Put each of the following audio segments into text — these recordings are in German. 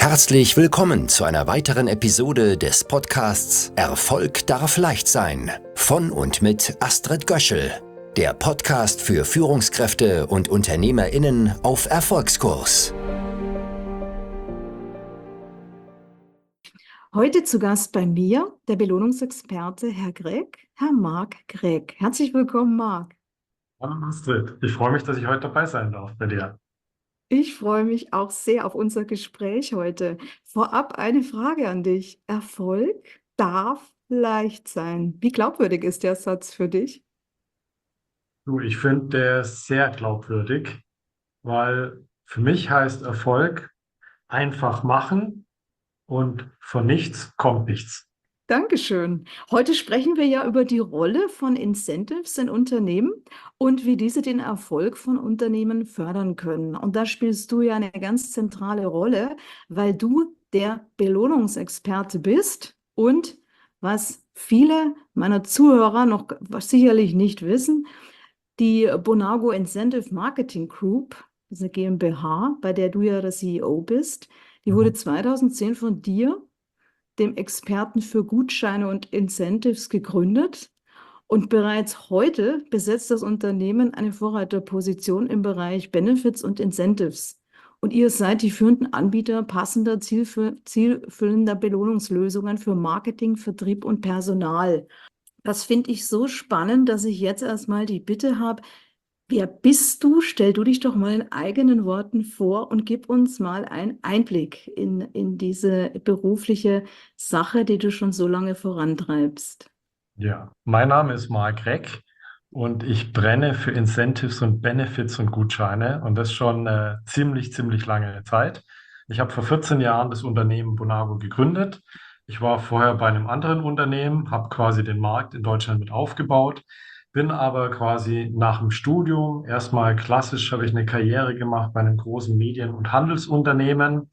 Herzlich willkommen zu einer weiteren Episode des Podcasts Erfolg darf leicht sein von und mit Astrid Göschel, der Podcast für Führungskräfte und UnternehmerInnen auf Erfolgskurs. Heute zu Gast bei mir der Belohnungsexperte Herr Gregg, Herr Marc Gregg. Herzlich willkommen, Marc. Hallo Astrid, ich freue mich, dass ich heute dabei sein darf bei dir. Ich freue mich auch sehr auf unser Gespräch heute. Vorab eine Frage an dich. Erfolg darf leicht sein. Wie glaubwürdig ist der Satz für dich? Du, ich finde der sehr glaubwürdig, weil für mich heißt Erfolg einfach machen und von nichts kommt nichts. Dankeschön. Heute sprechen wir ja über die Rolle von Incentives in Unternehmen und wie diese den Erfolg von Unternehmen fördern können. Und da spielst du ja eine ganz zentrale Rolle, weil du der Belohnungsexperte bist und was viele meiner Zuhörer noch sicherlich nicht wissen, die Bonago Incentive Marketing Group, das ist eine GmbH, bei der du ja der CEO bist, die wurde 2010 von dir, dem Experten für Gutscheine und Incentives, gegründet. Und bereits heute besetzt das Unternehmen eine Vorreiterposition im Bereich Benefits und Incentives. Und ihr seid die führenden Anbieter passender, zielfüllender Belohnungslösungen für Marketing, Vertrieb und Personal. Das finde ich so spannend, dass ich jetzt erstmal die Bitte habe, wer bist du? Stell du dich doch mal in eigenen Worten vor und gib uns mal einen Einblick in diese berufliche Sache, die du schon so lange vorantreibst. Ja, mein Name ist Marc Gregg und ich brenne für Incentives und Benefits und Gutscheine und das schon ziemlich lange Zeit. Ich habe vor 14 Jahren das Unternehmen Bonago gegründet. Ich war vorher bei einem anderen Unternehmen, habe quasi den Markt in Deutschland mit aufgebaut, bin aber quasi nach dem Studium erstmal klassisch, habe ich eine Karriere gemacht bei einem großen Medien- und Handelsunternehmen.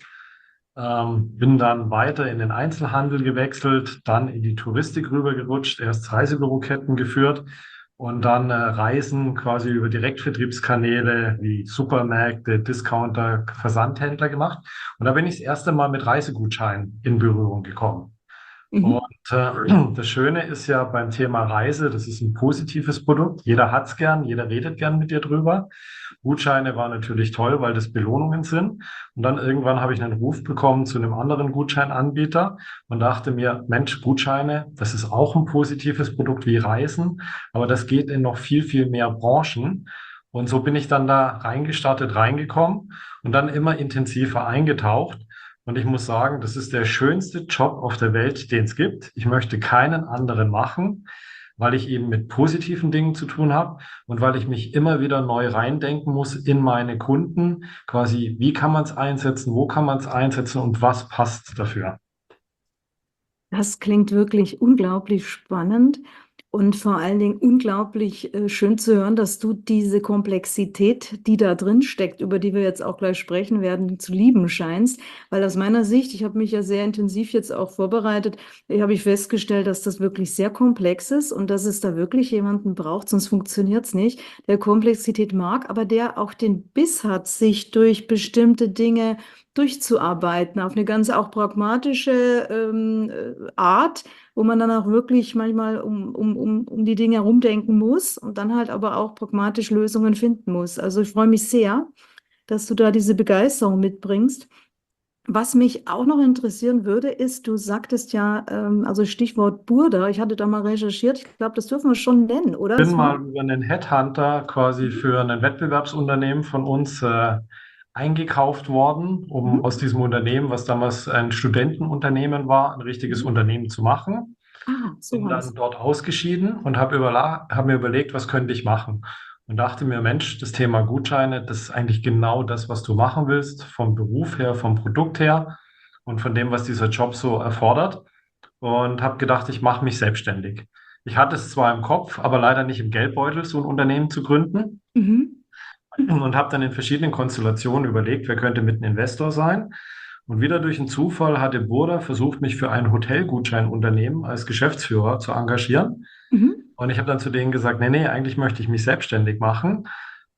Bin dann weiter in den Einzelhandel gewechselt, dann in die Touristik rübergerutscht, erst Reisebüroketten geführt und dann Reisen quasi über Direktvertriebskanäle wie Supermärkte, Discounter, Versandhändler gemacht. Und da bin ich das erste Mal mit Reisegutscheinen in Berührung gekommen. Und Mhm. das Schöne ist ja beim Thema Reise, das ist ein positives Produkt. Jeder hat's gern, jeder redet gern mit dir drüber. Gutscheine war natürlich toll, weil das Belohnungen sind. Und dann irgendwann habe ich einen Ruf bekommen zu einem anderen Gutscheinanbieter und dachte mir, Mensch, Gutscheine, das ist auch ein positives Produkt wie Reisen, aber das geht in noch viel mehr Branchen. Und so bin ich dann da reingestartet, reingekommen und dann immer intensiver eingetaucht. Und ich muss sagen, das ist der schönste Job auf der Welt, den es gibt. Ich möchte keinen anderen machen, weil ich eben mit positiven Dingen zu tun habe und weil ich mich immer wieder neu reindenken muss in meine Kunden. Quasi, wie kann man es einsetzen, wo kann man es einsetzen und was passt dafür? Das klingt wirklich unglaublich spannend und vor allen Dingen unglaublich schön zu hören, dass du diese Komplexität, die da drin steckt, über die wir jetzt auch gleich sprechen werden, zu lieben scheinst. Weil aus meiner Sicht, ich habe mich ja sehr intensiv jetzt auch vorbereitet, habe ich festgestellt, dass das wirklich sehr komplex ist und dass es da wirklich jemanden braucht, sonst funktioniert es nicht, der Komplexität mag, aber der auch den Biss hat, sich durch bestimmte Dinge durchzuarbeiten, auf eine ganz auch pragmatische Art, wo man dann auch wirklich manchmal um die Dinge herumdenken muss und dann halt aber auch pragmatisch Lösungen finden muss. Also ich freue mich sehr, dass du da diese Begeisterung mitbringst. Was mich auch noch interessieren würde, ist, du sagtest ja, also Stichwort Burda, ich hatte da mal recherchiert, ich glaube, das dürfen wir schon nennen, oder? Bin Es war. mal über einen Headhunter quasi für ein Wettbewerbsunternehmen von uns eingekauft worden, um Mhm. aus diesem Unternehmen, was damals ein Studentenunternehmen war, ein richtiges Mhm. Unternehmen zu machen. Ah, so Bin dann heißt. dort ausgeschieden und hab mir überlegt, was könnte ich machen? Und dachte mir, Mensch, das Thema Gutscheine, das ist eigentlich genau das, was du machen willst, vom Beruf her, vom Produkt her und von dem, was dieser Job so erfordert. Und habe gedacht, ich mache mich selbstständig. Ich hatte es zwar im Kopf, aber leider nicht im Geldbeutel, so ein Unternehmen zu gründen. Mhm. Und habe dann in verschiedenen Konstellationen überlegt, wer könnte mit ein Investor sein. Und wieder durch einen Zufall hatte Burda versucht, mich für ein Hotelgutscheinunternehmen als Geschäftsführer zu engagieren. Mhm. Und ich habe dann zu denen gesagt, nee, eigentlich möchte ich mich selbstständig machen.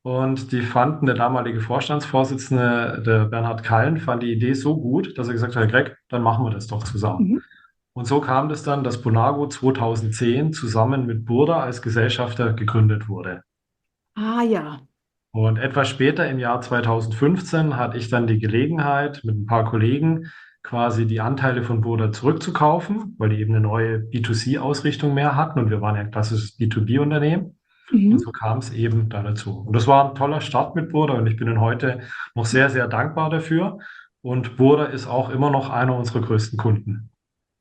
Und der damalige Vorstandsvorsitzende, der Bernhard Kallen, fand die Idee so gut, dass er gesagt hat, Herr Greg, dann machen wir das doch zusammen. Mhm. Und so kam das dann, dass Bonago 2010 zusammen mit Burda als Gesellschafter gegründet wurde. Ah ja. Und etwas später, im Jahr 2015, hatte ich dann die Gelegenheit, mit ein paar Kollegen quasi die Anteile von Burda zurückzukaufen, weil die eben eine neue B2C-Ausrichtung mehr hatten und wir waren ja ein klassisches B2B-Unternehmen. Und Mhm. so kam es eben da dazu. Und das war ein toller Start mit Burda und ich bin Ihnen heute noch sehr, sehr dankbar dafür. Und Burda ist auch immer noch einer unserer größten Kunden.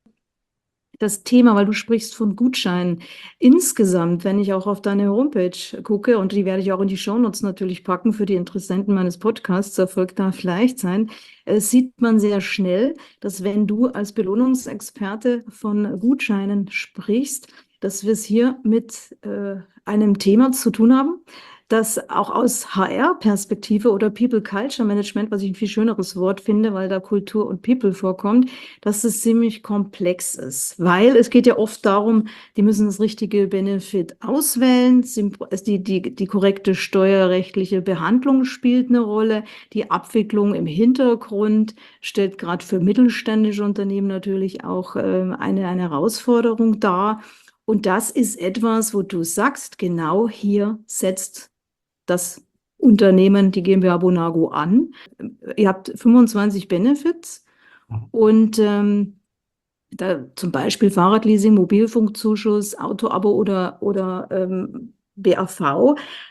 Das Thema, weil du sprichst von Gutscheinen. Insgesamt, wenn ich auch auf deine Homepage gucke, und die werde ich auch in die Shownotes natürlich packen für die Interessenten meines Podcasts, Erfolg darf leicht sein, sieht man sehr schnell, dass wenn du als Belohnungsexperte von Gutscheinen sprichst, dass wir es hier mit einem Thema zu tun haben, das auch aus HR-Perspektive oder People Culture Management, was ich ein viel schöneres Wort finde, weil da Kultur und People vorkommt, dass es ziemlich komplex ist, weil es geht ja oft darum, die müssen das richtige Benefit auswählen, die korrekte steuerrechtliche Behandlung spielt eine Rolle, die Abwicklung im Hintergrund stellt gerade für mittelständische Unternehmen natürlich auch eine Herausforderung dar. Und das ist etwas, wo du sagst, genau hier setzt das Unternehmen, die GmbH Bonago an. Ihr habt 25 Benefits und da zum Beispiel Fahrradleasing, Mobilfunkzuschuss, Autoabo oder BAV.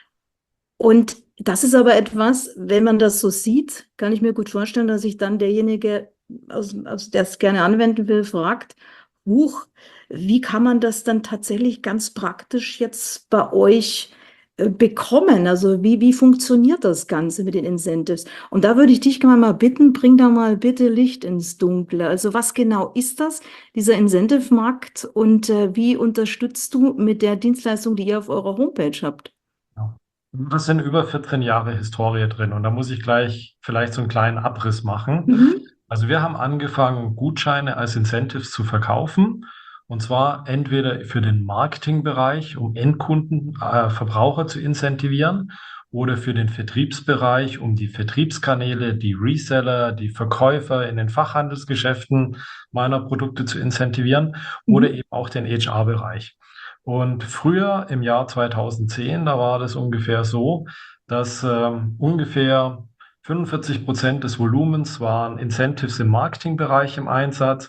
Und das ist aber etwas, wenn man das so sieht, kann ich mir gut vorstellen, dass sich dann derjenige, der es gerne anwenden will, fragt, huch, wie kann man das dann tatsächlich ganz praktisch jetzt bei euch bekommen? Also wie funktioniert das Ganze mit den Incentives? Und da würde ich dich mal bitten, bring da mal bitte Licht ins Dunkle. Also was genau ist das, dieser Incentive-Markt, und wie unterstützt du mit der Dienstleistung, die ihr auf eurer Homepage habt? Ja. Das sind über 14 Jahre Historie drin und da muss ich gleich vielleicht so einen kleinen Abriss machen. Mhm. Also wir haben angefangen, Gutscheine als Incentives zu verkaufen und zwar entweder für den Marketingbereich, um Endkunden, Verbraucher zu incentivieren oder für den Vertriebsbereich, um die Vertriebskanäle, die Reseller, die Verkäufer in den Fachhandelsgeschäften meiner Produkte zu incentivieren oder Mhm. eben auch den HR-Bereich. Und früher im Jahr 2010, da war das ungefähr so, dass ungefähr 45% des Volumens waren Incentives im Marketingbereich im Einsatz,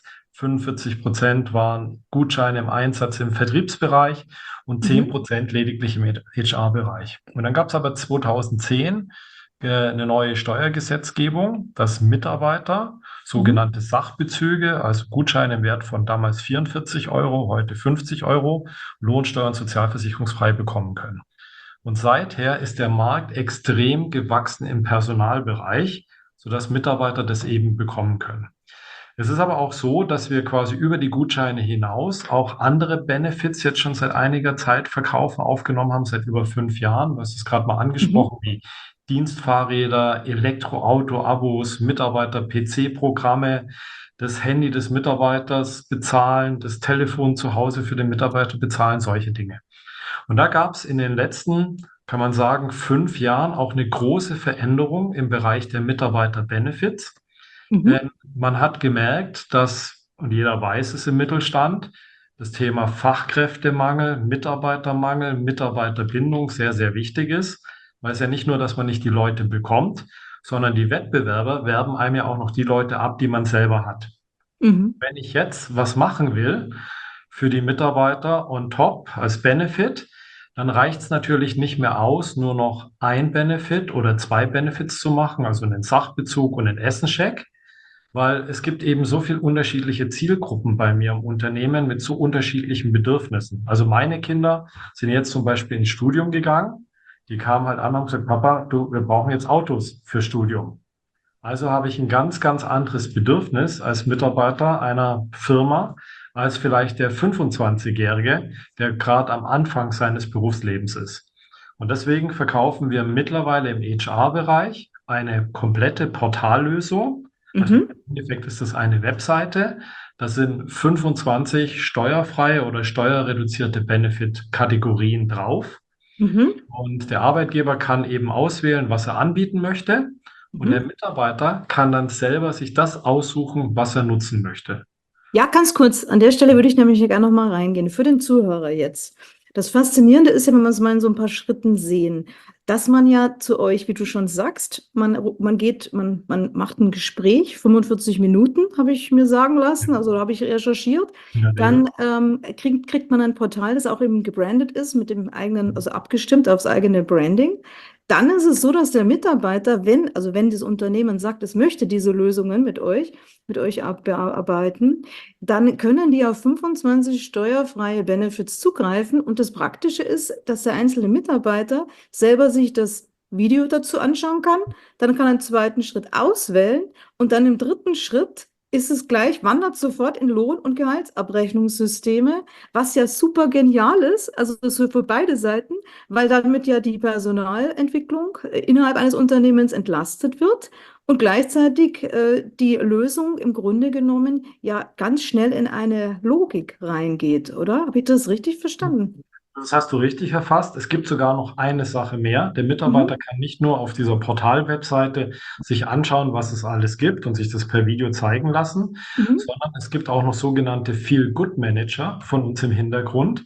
45% waren Gutscheine im Einsatz im Vertriebsbereich und Mhm. 10% lediglich im HR-Bereich. Und dann gab es aber 2010 eine neue Steuergesetzgebung, dass Mitarbeiter sogenannte Sachbezüge, also Gutscheine im Wert von damals 44 Euro, heute 50 Euro, lohnsteuer- und sozialversicherungsfrei bekommen können. Und seither ist der Markt extrem gewachsen im Personalbereich, sodass Mitarbeiter das eben bekommen können. Es ist aber auch so, dass wir quasi über die Gutscheine hinaus auch andere Benefits jetzt schon seit einiger Zeit verkaufen, aufgenommen haben, seit über 5 Jahren. Du hast es gerade mal Mhm. angesprochen, wie Dienstfahrräder, Elektroauto-Abos, Mitarbeiter-PC-Programme, das Handy des Mitarbeiters bezahlen, das Telefon zu Hause für den Mitarbeiter bezahlen, solche Dinge. Und da gab es in den letzten, kann man sagen, 5 Jahren auch eine große Veränderung im Bereich der Mitarbeiter-Benefits. Mhm. Denn man hat gemerkt, dass, und jeder weiß es im Mittelstand, das Thema Fachkräftemangel, Mitarbeitermangel, Mitarbeiterbindung sehr, sehr wichtig ist, weil es ja nicht nur, dass man nicht die Leute bekommt, sondern die Wettbewerber werben einem ja auch noch die Leute ab, die man selber hat. Mhm. Wenn ich jetzt was machen will für die Mitarbeiter on top als Benefit, dann reicht es natürlich nicht mehr aus, nur noch ein Benefit oder zwei Benefits zu machen, also einen Sachbezug und einen Essenscheck, weil es gibt eben so viel unterschiedliche Zielgruppen bei mir im Unternehmen mit so unterschiedlichen Bedürfnissen. Also meine Kinder sind jetzt zum Beispiel ins Studium gegangen. Die kamen halt an und haben gesagt, Papa, du, wir brauchen jetzt Autos für Studium. Also habe ich ein ganz, ganz anderes Bedürfnis als Mitarbeiter einer Firma als vielleicht der 25-Jährige, der gerade am Anfang seines Berufslebens ist. Und deswegen verkaufen wir mittlerweile im HR-Bereich eine komplette Portallösung. Also Mhm. im Endeffekt ist das eine Webseite. Da sind 25 steuerfreie oder steuerreduzierte Benefit-Kategorien drauf. Mhm. Und der Arbeitgeber kann eben auswählen, was er anbieten möchte. Und der Mhm. Mitarbeiter kann dann selber sich das aussuchen, was er nutzen möchte. Ja, ganz kurz. An der Stelle würde ich nämlich hier gerne noch mal reingehen. Für den Zuhörer jetzt. Das Faszinierende ist ja, wenn wir es mal in so ein paar Schritten sehen, dass man ja zu euch, wie du schon sagst, man macht ein Gespräch, 45 Minuten, habe ich mir sagen lassen, also habe ich recherchiert. In der Regel. Dann kriegt man ein Portal, das auch eben gebrandet ist, mit dem eigenen, also abgestimmt aufs eigene Branding. Dann ist es so, dass der Mitarbeiter, wenn das Unternehmen sagt, es möchte diese Lösungen mit euch bearbeiten, dann können die auf 25 steuerfreie Benefits zugreifen. Und das Praktische ist, dass der einzelne Mitarbeiter selber sich das Video dazu anschauen kann. Dann kann er einen zweiten Schritt auswählen und dann im dritten Schritt ist es gleich, wandert sofort in Lohn- und Gehaltsabrechnungssysteme, was ja super genial ist, also das ist für beide Seiten, weil damit ja die Personalentwicklung innerhalb eines Unternehmens entlastet wird und gleichzeitig die Lösung im Grunde genommen ja ganz schnell in eine Logik reingeht, oder? Habe ich das richtig verstanden? Das hast du richtig erfasst. Es gibt sogar noch eine Sache mehr. Der Mitarbeiter Mhm. kann nicht nur auf dieser Portal-Webseite sich anschauen, was es alles gibt und sich das per Video zeigen lassen, Mhm. sondern es gibt auch noch sogenannte Feel-Good-Manager von uns im Hintergrund,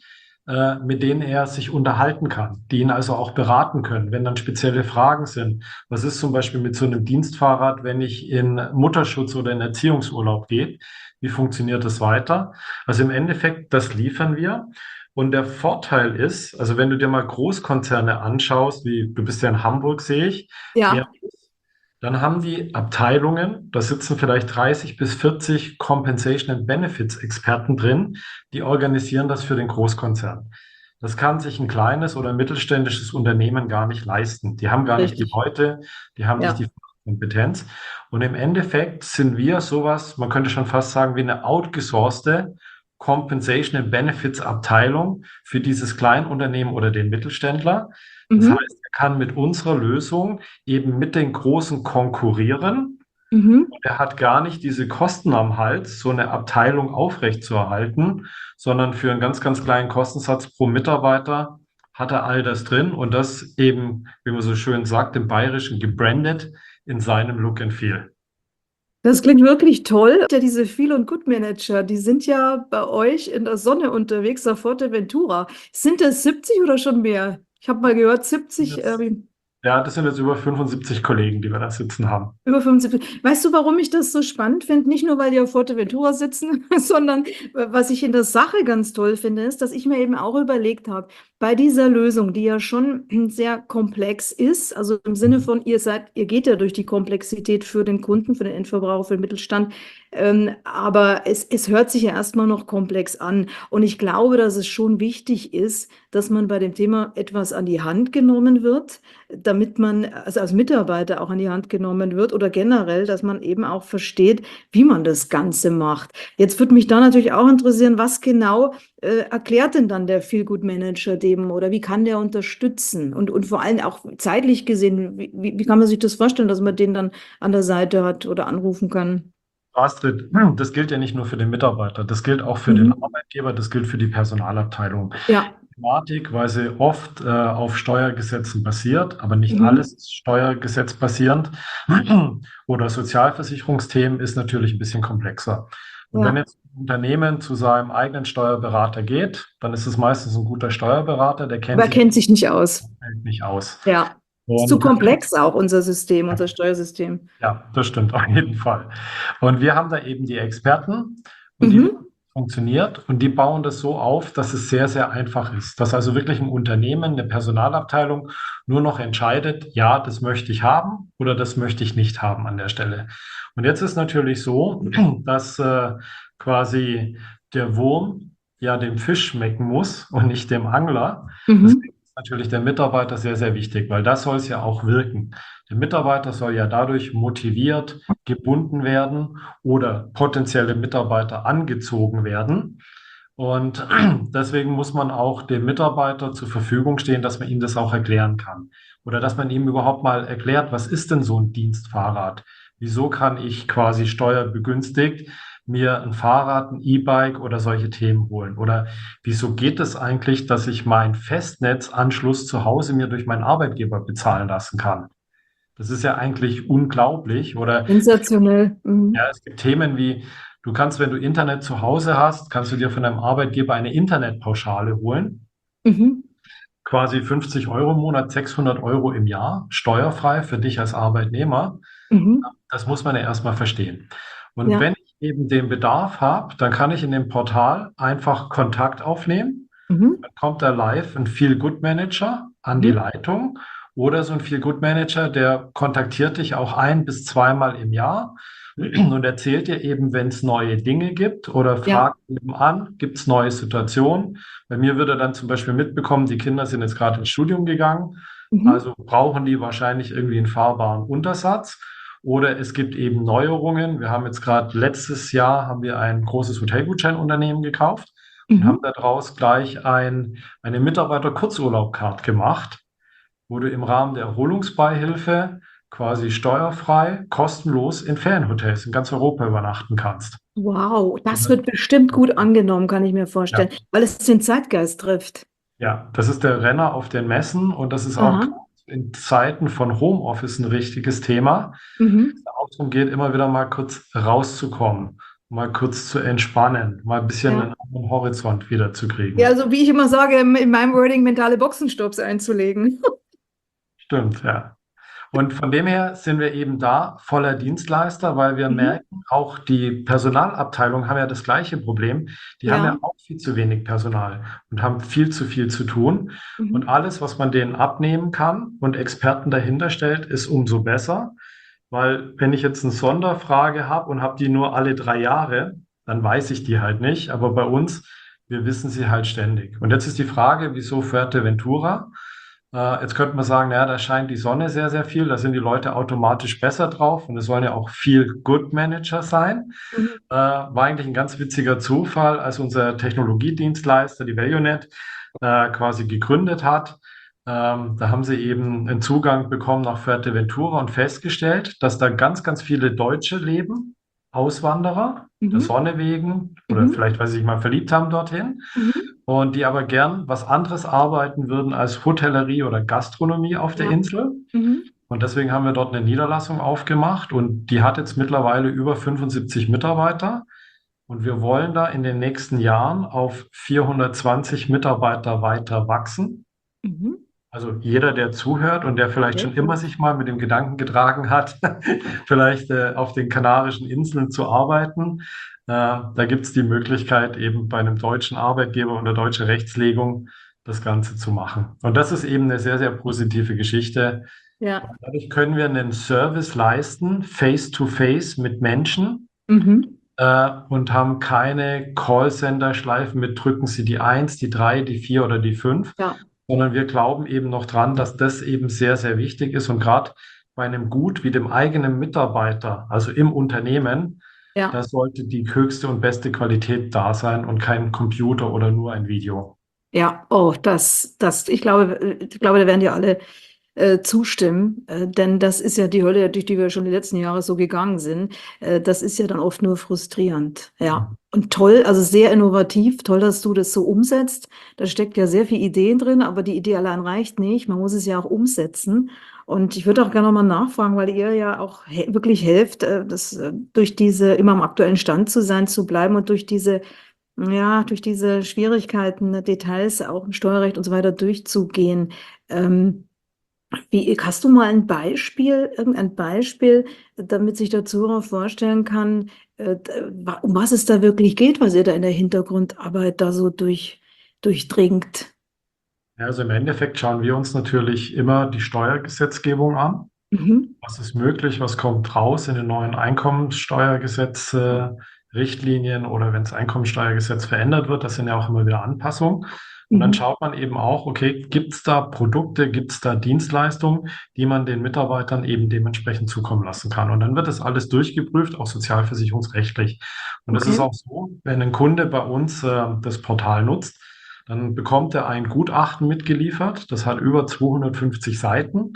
mit denen er sich unterhalten kann, die ihn also auch beraten können, wenn dann spezielle Fragen sind. Was ist zum Beispiel mit so einem Dienstfahrrad, wenn ich in Mutterschutz oder in Erziehungsurlaub gehe? Wie funktioniert das weiter? Also im Endeffekt, das liefern wir. Und der Vorteil ist, also wenn du dir mal Großkonzerne anschaust, wie du bist ja in Hamburg, sehe ich, Ja, dann haben die Abteilungen, da sitzen vielleicht 30 bis 40 Compensation and Benefits Experten drin, die organisieren das für den Großkonzern. Das kann sich ein kleines oder mittelständisches Unternehmen gar nicht leisten. Die haben gar nicht die richtig. Leute, die haben nicht Ja. die Kompetenz. Und im Endeffekt sind wir sowas, man könnte schon fast sagen, wie eine outgesourcete Compensation and Benefits Abteilung für dieses Kleinunternehmen oder den Mittelständler. Das Mhm. heißt, er kann mit unserer Lösung eben mit den Großen konkurrieren. Mhm. Er hat gar nicht diese Kosten am Hals, so eine Abteilung aufrechtzuerhalten, sondern für einen ganz, ganz kleinen Kostensatz pro Mitarbeiter hat er all das drin und das eben, wie man so schön sagt, im Bayerischen gebrandet in seinem Look and Feel. Das klingt wirklich toll. Ja, diese Feel- und Good-Manager, die sind ja bei euch in der Sonne unterwegs, auf Fuerteventura. Sind das 70 oder schon mehr? Ich habe mal gehört, 70, Jetzt, ja, das sind jetzt über 75 Kollegen, die wir da sitzen haben. über 75. Weißt du, warum ich das so spannend finde? Nicht nur, weil die auf Fuerteventura sitzen, sondern was ich in der Sache ganz toll finde, ist, dass ich mir eben auch überlegt habe, bei dieser Lösung, die ja schon sehr komplex ist, also im Sinne von, ihr geht ja durch die Komplexität für den Kunden, für den Endverbraucher, für den Mittelstand, aber es hört sich ja erstmal noch komplex an. Und ich glaube, dass es schon wichtig ist, dass man bei dem Thema etwas an die Hand genommen wird, damit man, also als Mitarbeiter auch an die Hand genommen wird oder generell, dass man eben auch versteht, wie man das Ganze macht. Jetzt würde mich da natürlich auch interessieren, was genau erklärt denn dann der Feel-Good-Manager dem oder wie kann der unterstützen? Und vor allem auch zeitlich gesehen, wie kann man sich das vorstellen, dass man den dann an der Seite hat oder anrufen kann? Astrid, das gilt ja nicht nur für den Mitarbeiter, das gilt auch für den Mhm. Arbeitgeber, das gilt für die Personalabteilung. Ja. Thematik, weil sie oft auf Steuergesetzen basiert, aber nicht Mhm. alles ist steuergesetzbasierend. Oder Sozialversicherungsthemen ist natürlich ein bisschen komplexer. Und wenn Ja. jetzt ein Unternehmen zu seinem eigenen Steuerberater geht, dann ist es meistens ein guter Steuerberater, der Aber kennt er sich kennt sich nicht aus. nicht aus. Ja. Ist zu Und komplex auch unser System, unser Steuersystem. ja, das stimmt auf jeden Fall. Und wir haben da eben die Experten und die Mhm. wissen, wie es funktioniert und die bauen das so auf, dass es sehr, sehr einfach ist. Dass also wirklich ein Unternehmen, eine Personalabteilung nur noch entscheidet, ja, das möchte ich haben oder das möchte ich nicht haben an der Stelle. Und jetzt ist natürlich so, dass quasi der Wurm ja dem Fisch schmecken muss und nicht dem Angler. Mhm. Deswegen ist natürlich der Mitarbeiter sehr, sehr wichtig, weil das soll es ja auch wirken. Der Mitarbeiter soll ja dadurch motiviert, gebunden werden oder potenzielle Mitarbeiter angezogen werden. Und deswegen muss man auch dem Mitarbeiter zur Verfügung stehen, dass man ihm das auch erklären kann. Oder dass man ihm überhaupt mal erklärt, was ist denn so ein Dienstfahrrad? Wieso kann ich quasi steuerbegünstigt mir ein Fahrrad, ein E-Bike oder solche Themen holen? Oder wieso geht es eigentlich, dass ich meinen Festnetzanschluss zu Hause mir durch meinen Arbeitgeber bezahlen lassen kann? Das ist ja eigentlich unglaublich. Oder Sensationell. ja, es gibt Themen wie, du kannst, wenn du Internet zu Hause hast, kannst du dir von deinem Arbeitgeber eine Internetpauschale holen. Mhm. Quasi 50 Euro im Monat, 600 Euro im Jahr, steuerfrei für dich als Arbeitnehmer. Mhm. Das muss man ja erstmal verstehen. Und Ja. wenn ich eben den Bedarf habe, dann kann ich in dem Portal einfach Kontakt aufnehmen. Mhm. Dann kommt da live ein Feel-Good-Manager an die Mhm. Leitung oder so ein Feel-Good-Manager, der kontaktiert dich auch ein- bis zweimal im Jahr und erzählt dir eben, wenn es neue Dinge gibt oder Ja. fragt eben an, gibt es neue Situationen. Bei mir wird er dann zum Beispiel mitbekommen, die Kinder sind jetzt gerade ins Studium gegangen, Mhm. also brauchen die wahrscheinlich irgendwie einen fahrbaren Untersatz. Oder es gibt eben Neuerungen. Wir haben jetzt gerade letztes Jahr haben wir ein großes Hotelgutscheinunternehmen gekauft und haben Mhm. daraus gleich eine Mitarbeiter-Kurzurlaub-Card gemacht, wo du im Rahmen der Erholungsbeihilfe quasi steuerfrei, kostenlos in Ferienhotels in ganz Europa übernachten kannst. Wow, Und das das, wird bestimmt gut angenommen, kann ich mir vorstellen, ja, weil es den Zeitgeist trifft. ja, das ist der Renner auf den Messen und das ist auch Aha. gerade in Zeiten von Homeoffice ein richtiges Thema. Mhm. Auch darum geht, immer wieder mal kurz rauszukommen, mal kurz zu entspannen, mal ein bisschen Ja. einen anderen Horizont Ja, wiederzukriegen. also wie ich immer sage, in meinem Wording mentale Boxenstopps einzulegen. Stimmt, ja. Und von dem her sind wir eben da voller Dienstleister, weil wir Mhm. merken, auch die Personalabteilungen haben ja das gleiche Problem. Die haben ja Ja. auch viel zu wenig Personal und haben viel zu viel zu tun. Und Mhm. alles, was man denen abnehmen kann und Experten dahinter stellt, ist umso besser. Weil wenn ich jetzt eine Sonderfrage habe und habe die nur alle 3 Jahre, dann weiß ich die halt nicht. Aber bei uns, wir wissen sie halt ständig. Und jetzt ist die Frage, wieso Fuerteventura? Jetzt könnte man sagen, naja, da scheint die Sonne sehr, sehr viel, da sind die Leute automatisch besser drauf und es sollen ja auch viel Good Manager sein. Mhm. War eigentlich ein ganz witziger Zufall, als unser Technologiedienstleister, die Valuenet, quasi gegründet hat. Da haben sie eben einen Zugang bekommen nach Fuerteventura und festgestellt, dass da ganz, ganz viele Deutsche leben, Auswanderer, der Mhm. Sonne wegen oder Mhm. vielleicht, weil sie sich mal verliebt haben dorthin Mhm. und die aber gern was anderes arbeiten würden als Hotellerie oder Gastronomie auf der Ja. Insel. Mhm. Und deswegen haben wir dort eine Niederlassung aufgemacht und die hat jetzt mittlerweile über 75 Mitarbeiter. Und wir wollen da in den nächsten Jahren auf 420 Mitarbeiter weiter wachsen. Mhm. Also jeder, der zuhört und der vielleicht Sehr schon immer gut. sich mal mit dem Gedanken getragen hat, vielleicht auf den Kanarischen Inseln zu arbeiten, da gibt es die Möglichkeit, eben bei einem deutschen Arbeitgeber unter deutscher Rechtslegung das Ganze zu machen. Und das ist eben eine sehr, sehr positive Geschichte. Ja. Dadurch können wir einen Service leisten, face-to-face mit Menschen, Mhm. und haben keine Callcenter-Schleifen mit drücken Sie die Eins, die 3, die 4 oder die 5, Ja. sondern wir glauben eben noch dran, dass das eben sehr, sehr wichtig ist. Und gerade bei einem Gut wie dem eigenen Mitarbeiter, also im Unternehmen, da Ja. sollte die höchste und beste Qualität da sein und kein Computer oder nur ein Video. Ja. Oh, ich glaube, da werden dir alle zustimmen, denn das ist ja die Hölle, durch die wir schon die letzten Jahre so gegangen sind. Das ist ja dann oft nur frustrierend. Ja. Und toll, also sehr innovativ, toll, dass du das so umsetzt. Da steckt ja sehr viel Ideen drin, aber die Idee allein reicht nicht. Man muss es ja auch umsetzen. Und ich würde auch gerne nochmal nachfragen, weil ihr ja auch wirklich helft, durch diese immer am aktuellen Stand zu sein, zu bleiben und durch diese Schwierigkeiten, Details auch im Steuerrecht und so weiter durchzugehen. Ähm, Hast du mal ein Beispiel, irgendein Beispiel, damit sich der Zuhörer vorstellen kann, um was es da wirklich geht, was ihr da in der Hintergrundarbeit da so durchdringt? Ja, also im Endeffekt schauen wir uns natürlich immer die Steuergesetzgebung an. Mhm. Was ist möglich? Was kommt raus in den neuen Einkommensteuergesetz, Richtlinien oder wenn das Einkommensteuergesetz verändert wird? Das sind ja auch immer wieder Anpassungen. Und dann Mhm. schaut man eben auch, okay, gibt es da Produkte, gibt es da Dienstleistungen, die man den Mitarbeitern eben dementsprechend zukommen lassen kann. Und dann wird das alles durchgeprüft, auch sozialversicherungsrechtlich. Und es ist Okay. auch so, wenn ein Kunde bei uns das Portal nutzt, dann bekommt er ein Gutachten mitgeliefert. Das hat über 250 Seiten.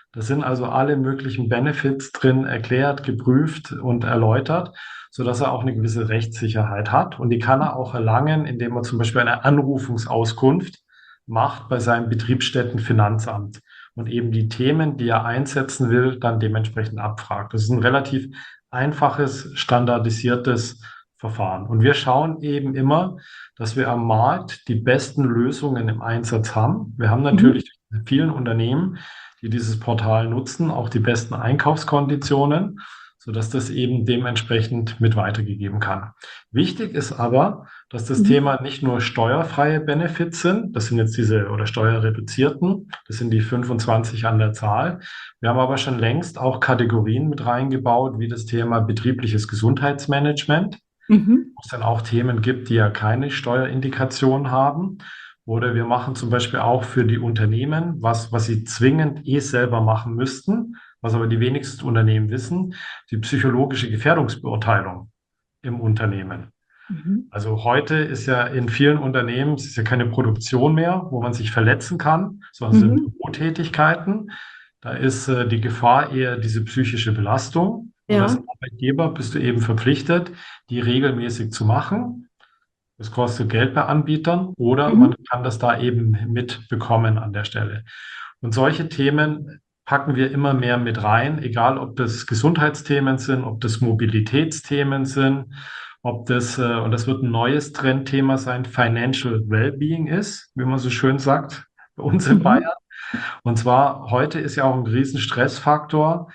Da sind also alle möglichen Benefits drin erklärt, geprüft und erläutert, sodass er auch eine gewisse Rechtssicherheit hat. Und die kann er auch erlangen, indem er zum Beispiel eine Anrufungsauskunft macht bei seinem Betriebsstättenfinanzamt und eben die Themen, die er einsetzen will, dann dementsprechend abfragt. Das ist ein relativ einfaches, standardisiertes Verfahren. Und wir schauen eben immer, dass wir am Markt die besten Lösungen im Einsatz haben. Wir haben natürlich in vielen Unternehmen, die dieses Portal nutzen, auch die besten Einkaufskonditionen, sodass das eben dementsprechend mit weitergegeben kann. Wichtig ist aber, dass das Thema nicht nur steuerfreie Benefits sind, das sind jetzt diese oder steuerreduzierten, das sind die 25 an der Zahl. Wir haben aber schon längst auch Kategorien mit reingebaut, wie das Thema betriebliches Gesundheitsmanagement, wo es dann auch Themen gibt, die ja keine Steuerindikation haben. Oder wir machen zum Beispiel auch für die Unternehmen, was sie zwingend selber machen müssten, was aber die wenigsten Unternehmen wissen, die psychologische Gefährdungsbeurteilung im Unternehmen. Also heute ist ja in vielen Unternehmen, es ist ja keine Produktion mehr, wo man sich verletzen kann, sondern es sind Bürotätigkeiten. Da ist die Gefahr eher diese psychische Belastung. Und Ja. als Arbeitgeber bist du eben verpflichtet, die regelmäßig zu machen. Das kostet Geld bei Anbietern oder man kann das da eben mitbekommen an der Stelle. Und solche Themen packen wir immer mehr mit rein, egal ob das Gesundheitsthemen sind, ob das Mobilitätsthemen sind, ob das, und das wird ein neues Trendthema sein, Financial Wellbeing ist, wie man so schön sagt, bei uns in Bayern. Und zwar heute ist ja auch ein riesen Stressfaktor,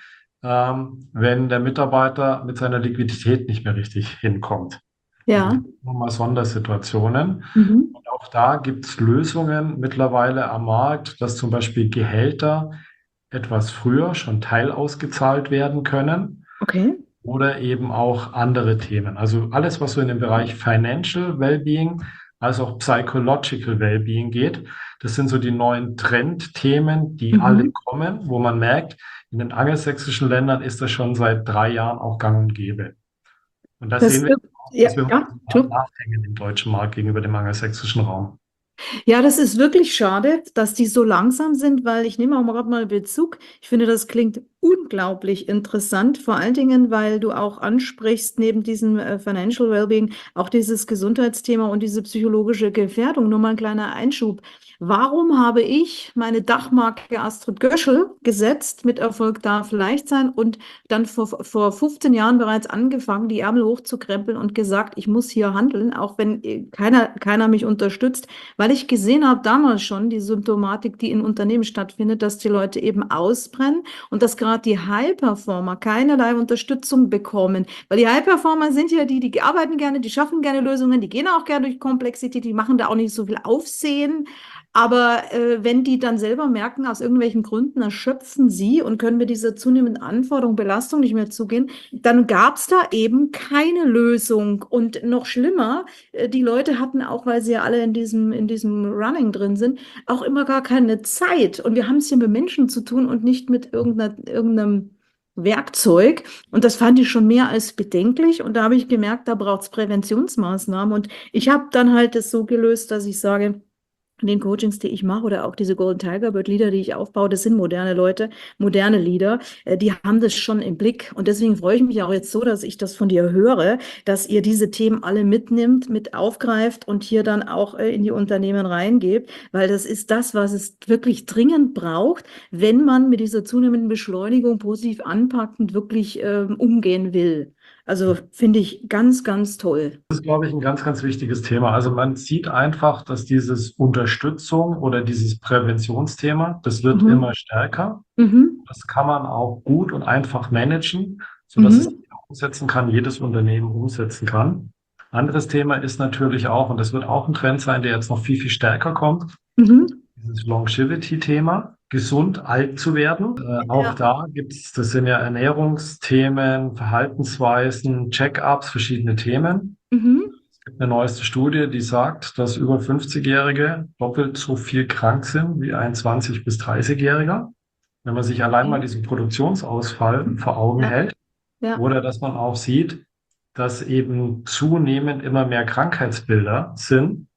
wenn der Mitarbeiter mit seiner Liquidität nicht mehr richtig hinkommt. Ja. Also nochmal Sondersituationen. Mhm. Und auch da gibt es Lösungen mittlerweile am Markt, dass zum Beispiel Gehälter etwas früher schon teilausgezahlt werden können Okay. oder eben auch andere Themen. Also alles, was so in den Bereich Financial Wellbeing als auch Psychological Wellbeing geht, das sind so die neuen Trendthemen, die alle kommen, wo man merkt, in den angelsächsischen Ländern ist das schon seit 3 Jahren auch gang und gäbe. Und da Das sehen wir wird, auch, ja, dass wir ja, tu. nachhängen im deutschen Markt gegenüber dem angelsächsischen Raum. Ja, das ist wirklich schade, dass die so langsam sind, weil ich nehme auch mal gerade mal Bezug. Ich finde, das klingt unglaublich interessant, vor allen Dingen, weil du auch ansprichst, neben diesem Financial Wellbeing, auch dieses Gesundheitsthema und diese psychologische Gefährdung. Nur mal ein kleiner Einschub. Warum habe ich meine Dachmarke Astrid Göschel gesetzt, mit Erfolg darf leicht sein, und dann vor 15 Jahren bereits angefangen, die Ärmel hochzukrempeln und gesagt, ich muss hier handeln, auch wenn keiner mich unterstützt, weil ich gesehen habe damals schon die Symptomatik, die in Unternehmen stattfindet, dass die Leute eben ausbrennen und dass gerade die High-Performer keinerlei Unterstützung bekommen. Weil die High-Performer sind ja die arbeiten gerne, die schaffen gerne Lösungen, die gehen auch gerne durch Komplexität, die machen da auch nicht so viel Aufsehen. Aber wenn die dann selber merken, aus irgendwelchen Gründen erschöpfen sie und können mit dieser zunehmenden Anforderung, Belastung nicht mehr zugehen, dann gab es da eben keine Lösung. Und noch schlimmer, die Leute hatten auch, weil sie ja alle in diesem Running drin sind, auch immer gar keine Zeit. Und wir haben es hier mit Menschen zu tun und nicht mit irgendeinem Werkzeug. Und das fand ich schon mehr als bedenklich. Und da habe ich gemerkt, da braucht es Präventionsmaßnahmen. Und ich habe dann halt das so gelöst, dass ich sage, in den Coachings, die ich mache, oder auch diese Golden Tiger Bird Leader, die ich aufbaue, das sind moderne Leute, moderne Leader, die haben das schon im Blick. Und deswegen freue ich mich auch jetzt so, dass ich das von dir höre, dass ihr diese Themen alle mitnimmt, mit aufgreift und hier dann auch in die Unternehmen reingebt, weil das ist das, was es wirklich dringend braucht, wenn man mit dieser zunehmenden Beschleunigung positiv anpackt und wirklich umgehen will. Also finde ich ganz, ganz toll. Das ist, glaube ich, ein ganz, ganz wichtiges Thema. Also man sieht einfach, dass dieses Unterstützung oder dieses Präventionsthema, das wird immer stärker. Das kann man auch gut und einfach managen, sodass es jeder umsetzen kann, jedes Unternehmen umsetzen kann. Anderes Thema ist natürlich auch, und das wird auch ein Trend sein, der jetzt noch viel, viel stärker kommt, dieses Longevity-Thema, gesund alt zu werden. Auch da gibt es, das sind ja Ernährungsthemen, Verhaltensweisen, Check-ups, verschiedene Themen. Es gibt eine neueste Studie, die sagt, dass über 50-Jährige doppelt so viel krank sind wie ein 20- bis 30-Jähriger. Wenn man sich allein mal diesen Produktionsausfall vor Augen hält, oder dass man auch sieht, dass eben zunehmend immer mehr Krankheitsbilder sind,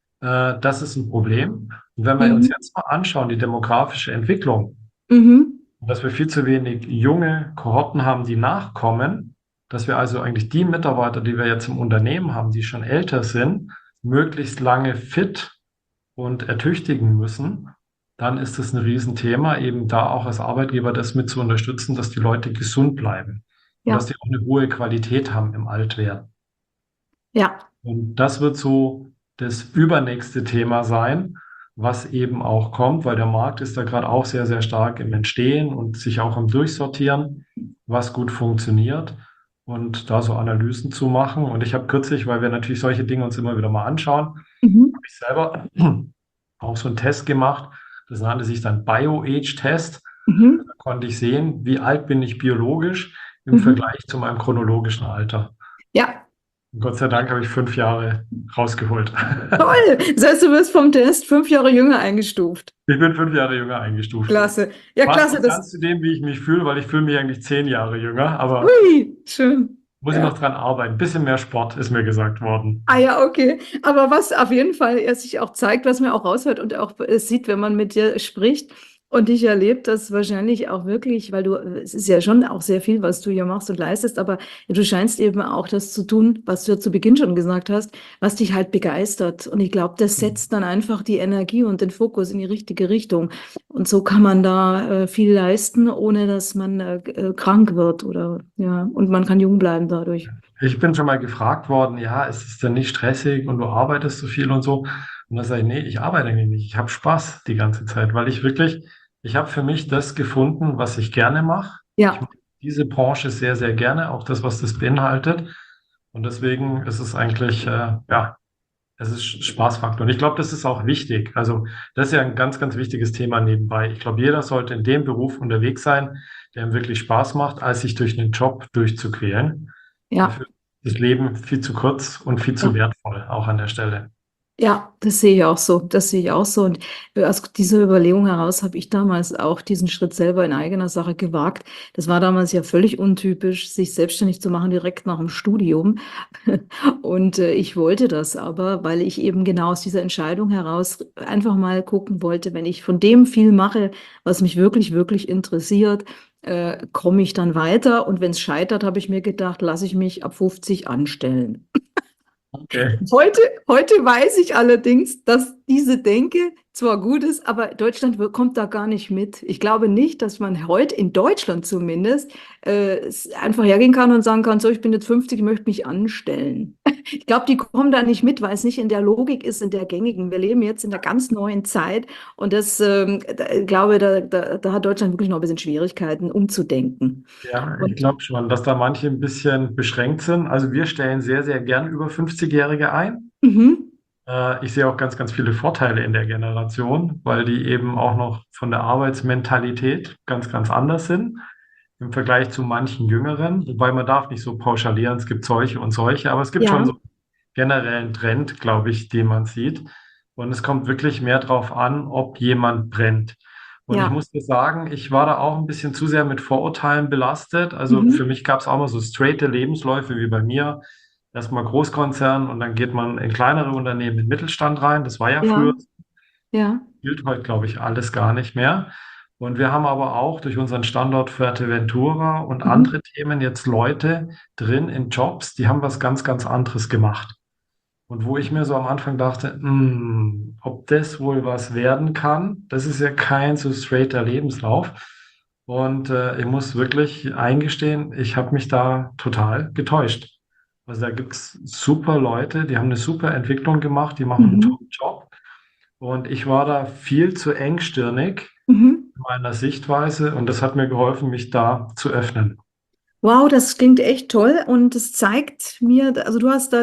das ist ein Problem. Und wenn wir uns jetzt mal anschauen, die demografische Entwicklung, Und dass wir viel zu wenig junge Kohorten haben, die nachkommen, dass wir also eigentlich die Mitarbeiter, die wir jetzt im Unternehmen haben, die schon älter sind, möglichst lange fit und ertüchtigen müssen, dann ist das ein Riesenthema, eben da auch als Arbeitgeber das mit zu unterstützen, dass die Leute gesund bleiben und dass Ja, die auch eine hohe Qualität haben im Altwerden. ja, Und das wird so das übernächste Thema sein, was eben auch kommt, weil der Markt ist da gerade auch sehr, sehr stark im Entstehen und sich auch am Durchsortieren, was gut funktioniert und da so Analysen zu machen. Und ich habe kürzlich, weil wir natürlich solche Dinge uns immer wieder mal anschauen, mhm. habe ich selber auch so einen Test gemacht. Das nannte sich dann Bio-Age-Test. Mhm. Da konnte ich sehen, wie alt bin ich biologisch im Mhm. Vergleich zu meinem chronologischen Alter. Ja, Und Gott sei Dank habe ich 5 Jahre rausgeholt. toll. Das heißt, du wirst vom Test 5 Jahre jünger eingestuft. Ich bin 5 Jahre jünger eingestuft. Klasse. Ja, Passt klasse. nicht ganz zu dem, wie ich mich fühle, weil ich fühle mich eigentlich 10 Jahre jünger, aber Ui, schön. muss ich Ja. noch dran arbeiten. Ein bisschen mehr Sport ist mir gesagt worden. Ah ja, okay. Aber was auf jeden Fall er sich auch zeigt, was man auch raushört und auch sieht, wenn man mit dir spricht und dich erlebt, dass wahrscheinlich auch wirklich, weil du, es ist ja schon auch sehr viel, was du hier machst und leistest, aber du scheinst eben auch das zu tun, was du ja zu Beginn schon gesagt hast, was dich halt begeistert. Und ich glaube, das setzt dann einfach die Energie und den Fokus in die richtige Richtung. Und so kann man da viel leisten, ohne dass man krank wird oder ja, und man kann jung bleiben dadurch. Ich bin schon mal gefragt worden, ja, ist es denn nicht stressig und du arbeitest so viel und so? Und da sage ich, nee, ich arbeite eigentlich nicht. Ich habe Spaß die ganze Zeit, weil ich habe für mich das gefunden, was ich gerne mache. Ich Ja. mache diese Branche sehr, sehr gerne, auch das, was das beinhaltet. Und deswegen ist es eigentlich, ja, es ist Spaßfaktor. Und ich glaube, das ist auch wichtig. Also, das ist ja ein ganz, ganz wichtiges Thema nebenbei. Ich glaube, jeder sollte in dem Beruf unterwegs sein, der ihm wirklich Spaß macht, als sich durch einen Job durchzuquälen. Ja, Dafür ist das Leben viel zu kurz und viel zu ja, wertvoll, auch an der Stelle. ja, das sehe ich auch so. Das sehe ich auch so. Und aus dieser Überlegung heraus habe ich damals auch diesen Schritt selber in eigener Sache gewagt. Das war damals ja völlig untypisch, sich selbstständig zu machen direkt nach dem Studium. Und ich wollte das aber, weil ich eben genau aus dieser Entscheidung heraus einfach mal gucken wollte, wenn ich von dem viel mache, was mich wirklich, wirklich interessiert, komme ich dann weiter. Und wenn es scheitert, habe ich mir gedacht, lasse ich mich ab 50 anstellen. Okay. Heute weiß ich allerdings, dass diese Denke zwar gut ist, aber Deutschland kommt da gar nicht mit. Ich glaube nicht, dass man heute in Deutschland zumindest einfach hergehen kann und sagen kann, so, ich bin jetzt 50, ich möchte mich anstellen. Ich glaube, die kommen da nicht mit, weil es nicht in der Logik ist, in der gängigen. Wir leben jetzt in einer ganz neuen Zeit und das, ich glaube, da hat Deutschland wirklich noch ein bisschen Schwierigkeiten, umzudenken. Ja, ich Und glaube schon, dass da manche ein bisschen beschränkt sind. Also wir stellen sehr, sehr gern über 50-Jährige ein. mhm, Ich sehe auch ganz, ganz viele Vorteile in der Generation, weil die eben auch noch von der Arbeitsmentalität ganz, ganz anders sind im Vergleich zu manchen Jüngeren. Wobei man darf nicht so pauschalieren, es gibt solche und solche, aber es gibt schon ja, so einen generellen Trend, glaube ich, den man sieht. Und es kommt wirklich mehr darauf an, ob jemand brennt. Und ich ja, muss dir sagen, ich war da auch ein bisschen zu sehr mit Vorurteilen belastet. Also für mhm, mich gab es auch mal so straighte Lebensläufe wie bei mir. Erstmal Großkonzern und dann geht man in kleinere Unternehmen, in Mittelstand rein. Das war ja ja, früher, ja, gilt heute, glaube ich, alles gar nicht mehr. Und wir haben aber auch durch unseren Standort Fuerteventura und mhm, andere Themen jetzt Leute drin in Jobs, die haben was ganz, ganz anderes gemacht. Und wo ich mir so am Anfang dachte, ob das wohl was werden kann, das ist ja kein so straighter Lebenslauf. Und ich muss wirklich eingestehen, ich habe mich da total getäuscht. Also da gibt es super Leute, die haben eine super Entwicklung gemacht, die machen einen mhm, tollen Job. Und ich war da viel zu engstirnig mhm. in meiner Sichtweise und das hat mir geholfen, mich da zu öffnen. Wow, das klingt echt toll und es zeigt mir, also du hast da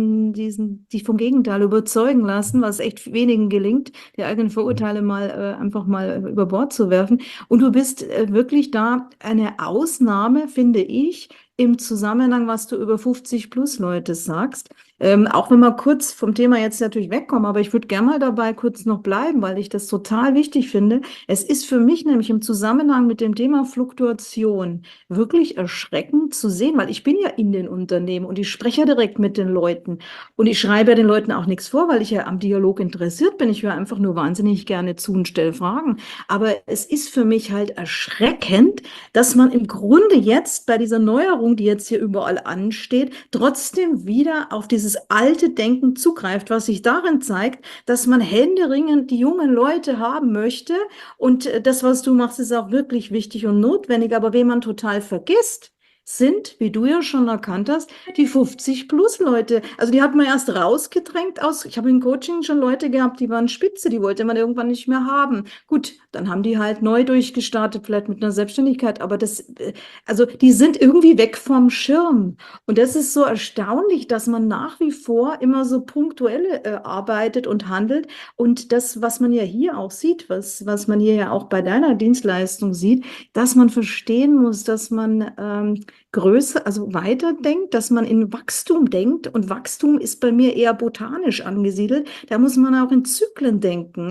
dich vom Gegenteil überzeugen lassen, was echt wenigen gelingt, die eigenen Vorurteile mal einfach mal über Bord zu werfen. Und du bist wirklich da eine Ausnahme, finde ich, im Zusammenhang, was du über 50 plus Leute sagst. Auch wenn wir kurz vom Thema jetzt natürlich wegkommen, aber ich würde gerne mal dabei kurz noch bleiben, weil ich das total wichtig finde. Es ist für mich nämlich im Zusammenhang mit dem Thema Fluktuation wirklich erschreckend zu sehen, weil ich bin ja in den Unternehmen und ich spreche ja direkt mit den Leuten und ich schreibe ja den Leuten auch nichts vor, weil ich ja am Dialog interessiert bin. Ich höre einfach nur wahnsinnig gerne zu und stelle Fragen. Aber es ist für mich halt erschreckend, dass man im Grunde jetzt bei dieser Neuerung, die jetzt hier überall ansteht, trotzdem wieder auf dieses alte Denken zugreift, was sich darin zeigt, dass man händeringend die jungen Leute haben möchte. Und das, was du machst, ist auch wirklich wichtig und notwendig. Aber wen man total vergisst, sind, wie du ja schon erkannt hast, die 50-plus-Leute. Also die hat man erst rausgedrängt aus. Ich habe im Coaching schon Leute gehabt, die waren spitze, die wollte man irgendwann nicht mehr haben. Gut, dann haben die halt neu durchgestartet, vielleicht mit einer Selbstständigkeit, aber also die sind irgendwie weg vom Schirm. Und das ist so erstaunlich, dass man nach wie vor immer so punktuell arbeitet und handelt. Und das, was man ja hier auch sieht, was man hier ja auch bei deiner Dienstleistung sieht, dass man verstehen muss, dass man größer, also weiterdenkt, dass man in Wachstum denkt. Und Wachstum ist bei mir eher botanisch angesiedelt. Da muss man auch in Zyklen denken,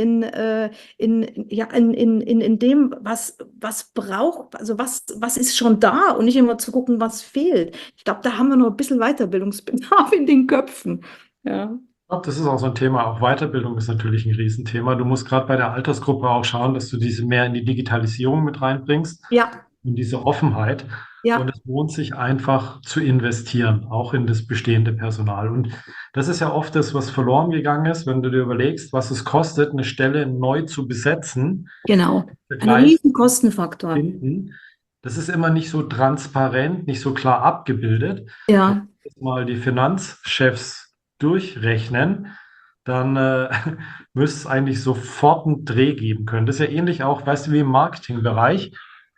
in dem, was braucht, also was ist schon da und nicht immer zu gucken, was fehlt. Ich glaube, da haben wir noch ein bisschen Weiterbildungsbedarf in den Köpfen. Ja. Ich glaube, das ist auch so ein Thema. Auch Weiterbildung ist natürlich ein Riesenthema. Du musst gerade bei der Altersgruppe auch schauen, dass du diese mehr in die Digitalisierung mit reinbringst Ja, und diese Offenheit. Und ja, es lohnt sich einfach zu investieren, auch in das bestehende Personal. Und das ist ja oft das, was verloren gegangen ist, wenn du dir überlegst, was es kostet, eine Stelle neu zu besetzen, genau. im Ein Vergleich riesen zu Kostenfaktor. finden. Das ist immer nicht so transparent, nicht so klar abgebildet. Wenn Ja. wir jetzt mal die Finanzchefs durchrechnen, dann müsste es eigentlich sofort einen Dreh geben können. Das ist ja ähnlich auch, weißt du, wie im Marketingbereich.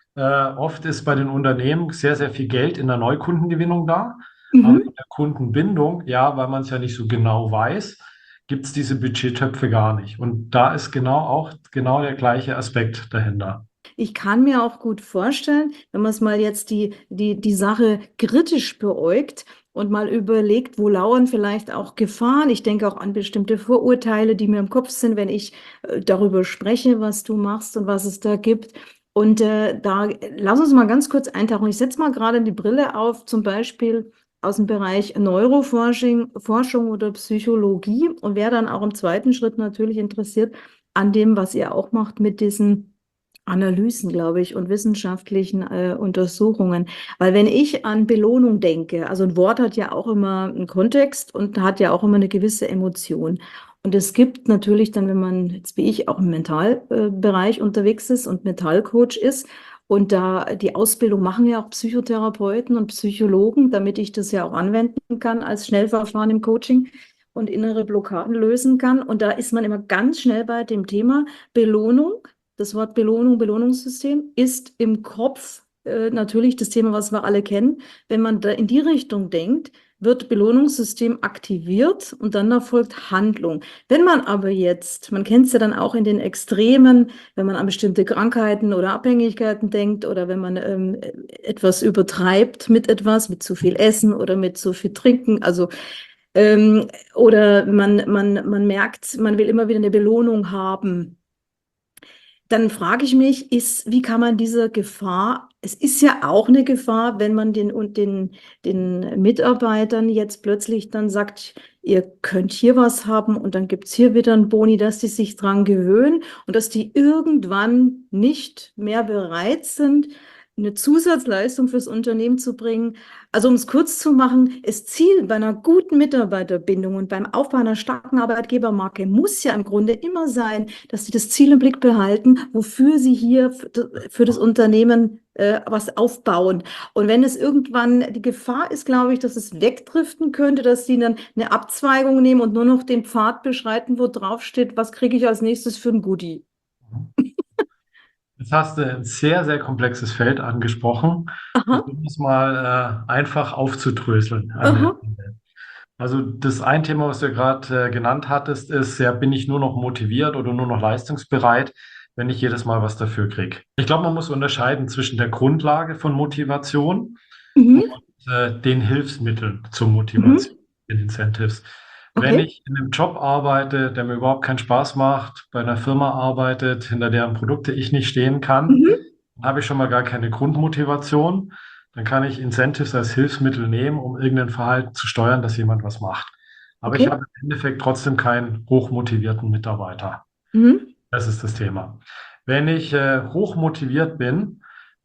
Oft ist bei den Unternehmen sehr, sehr viel Geld in der Neukundengewinnung da, aber Mhm. in der Kundenbindung, ja, weil man es ja nicht so genau weiß, gibt es diese Budgettöpfe gar nicht. Und da ist genau der gleiche Aspekt dahinter. Ich kann mir auch gut vorstellen, wenn man es mal jetzt die Sache kritisch beäugt und mal überlegt, wo lauern vielleicht auch Gefahren. Ich denke auch an bestimmte Vorurteile, die mir im Kopf sind, wenn ich darüber spreche, was du machst und was es da gibt. Und da lass uns mal ganz kurz eintauchen. Ich setze mal gerade die Brille auf, zum Beispiel aus dem Bereich Neuroforschung, Forschung oder Psychologie und wäre dann auch im zweiten Schritt natürlich interessiert an dem, was ihr auch macht mit diesen Analysen, glaube ich, und wissenschaftlichen Untersuchungen. Weil wenn ich an Belohnung denke, also ein Wort hat ja auch immer einen Kontext und hat ja auch immer eine gewisse Emotion. Und es gibt natürlich dann, wenn man jetzt wie ich auch im Mentalbereich unterwegs ist und Mentalcoach ist, und da die Ausbildung machen ja auch Psychotherapeuten und Psychologen, damit ich das ja auch anwenden kann als Schnellverfahren im Coaching und innere Blockaden lösen kann. Und da ist man immer ganz schnell bei dem Thema Belohnung. Das Wort Belohnung, Belohnungssystem ist im Kopf natürlich das Thema, was wir alle kennen. Wenn man da in die Richtung denkt, wird Belohnungssystem aktiviert und dann erfolgt Handlung. Wenn man aber jetzt, man kennt es ja dann auch in den Extremen, wenn man an bestimmte Krankheiten oder Abhängigkeiten denkt oder wenn man etwas übertreibt mit etwas, mit zu viel Essen oder mit zu viel Trinken, also oder man merkt, man will immer wieder eine Belohnung haben, dann frage ich mich, wie kann man dieser Gefahr, es ist ja auch eine Gefahr, wenn man den Mitarbeitern jetzt plötzlich dann sagt, ihr könnt hier was haben und dann gibt es hier wieder einen Boni, dass die sich dran gewöhnen und dass die irgendwann nicht mehr bereit sind, eine Zusatzleistung fürs Unternehmen zu bringen. Also um es kurz zu machen, das Ziel bei einer guten Mitarbeiterbindung und beim Aufbau einer starken Arbeitgebermarke muss ja im Grunde immer sein, dass sie das Ziel im Blick behalten, wofür sie hier für das Unternehmen was aufbauen. Und wenn es irgendwann, die Gefahr ist, glaube ich, dass es wegdriften könnte, dass sie dann eine Abzweigung nehmen und nur noch den Pfad beschreiten, wo drauf steht, was kriege ich als nächstes für ein Goodie. Jetzt hast du ein sehr, sehr komplexes Feld angesprochen. Aha, Versuchen wir es mal einfach aufzudröseln an der aha. Stelle. Also das ein Thema, was du gerade genannt hattest, ist ja, bin ich nur noch motiviert oder nur noch leistungsbereit, wenn ich jedes Mal was dafür kriege. Ich glaube, man muss unterscheiden zwischen der Grundlage von Motivation und Mhm, den Hilfsmitteln zur mhm, Motivation. den Incentives. Wenn Okay. ich in einem Job arbeite, der mir überhaupt keinen Spaß macht, bei einer Firma arbeitet, hinter deren Produkte ich nicht stehen kann, Mhm. dann habe ich schon mal gar keine Grundmotivation. Dann kann ich Incentives als Hilfsmittel nehmen, um irgendein Verhalten zu steuern, dass jemand was macht. Aber ich Okay. habe im Endeffekt trotzdem keinen hochmotivierten Mitarbeiter. Mhm. Das ist das Thema. Wenn ich hoch motiviert bin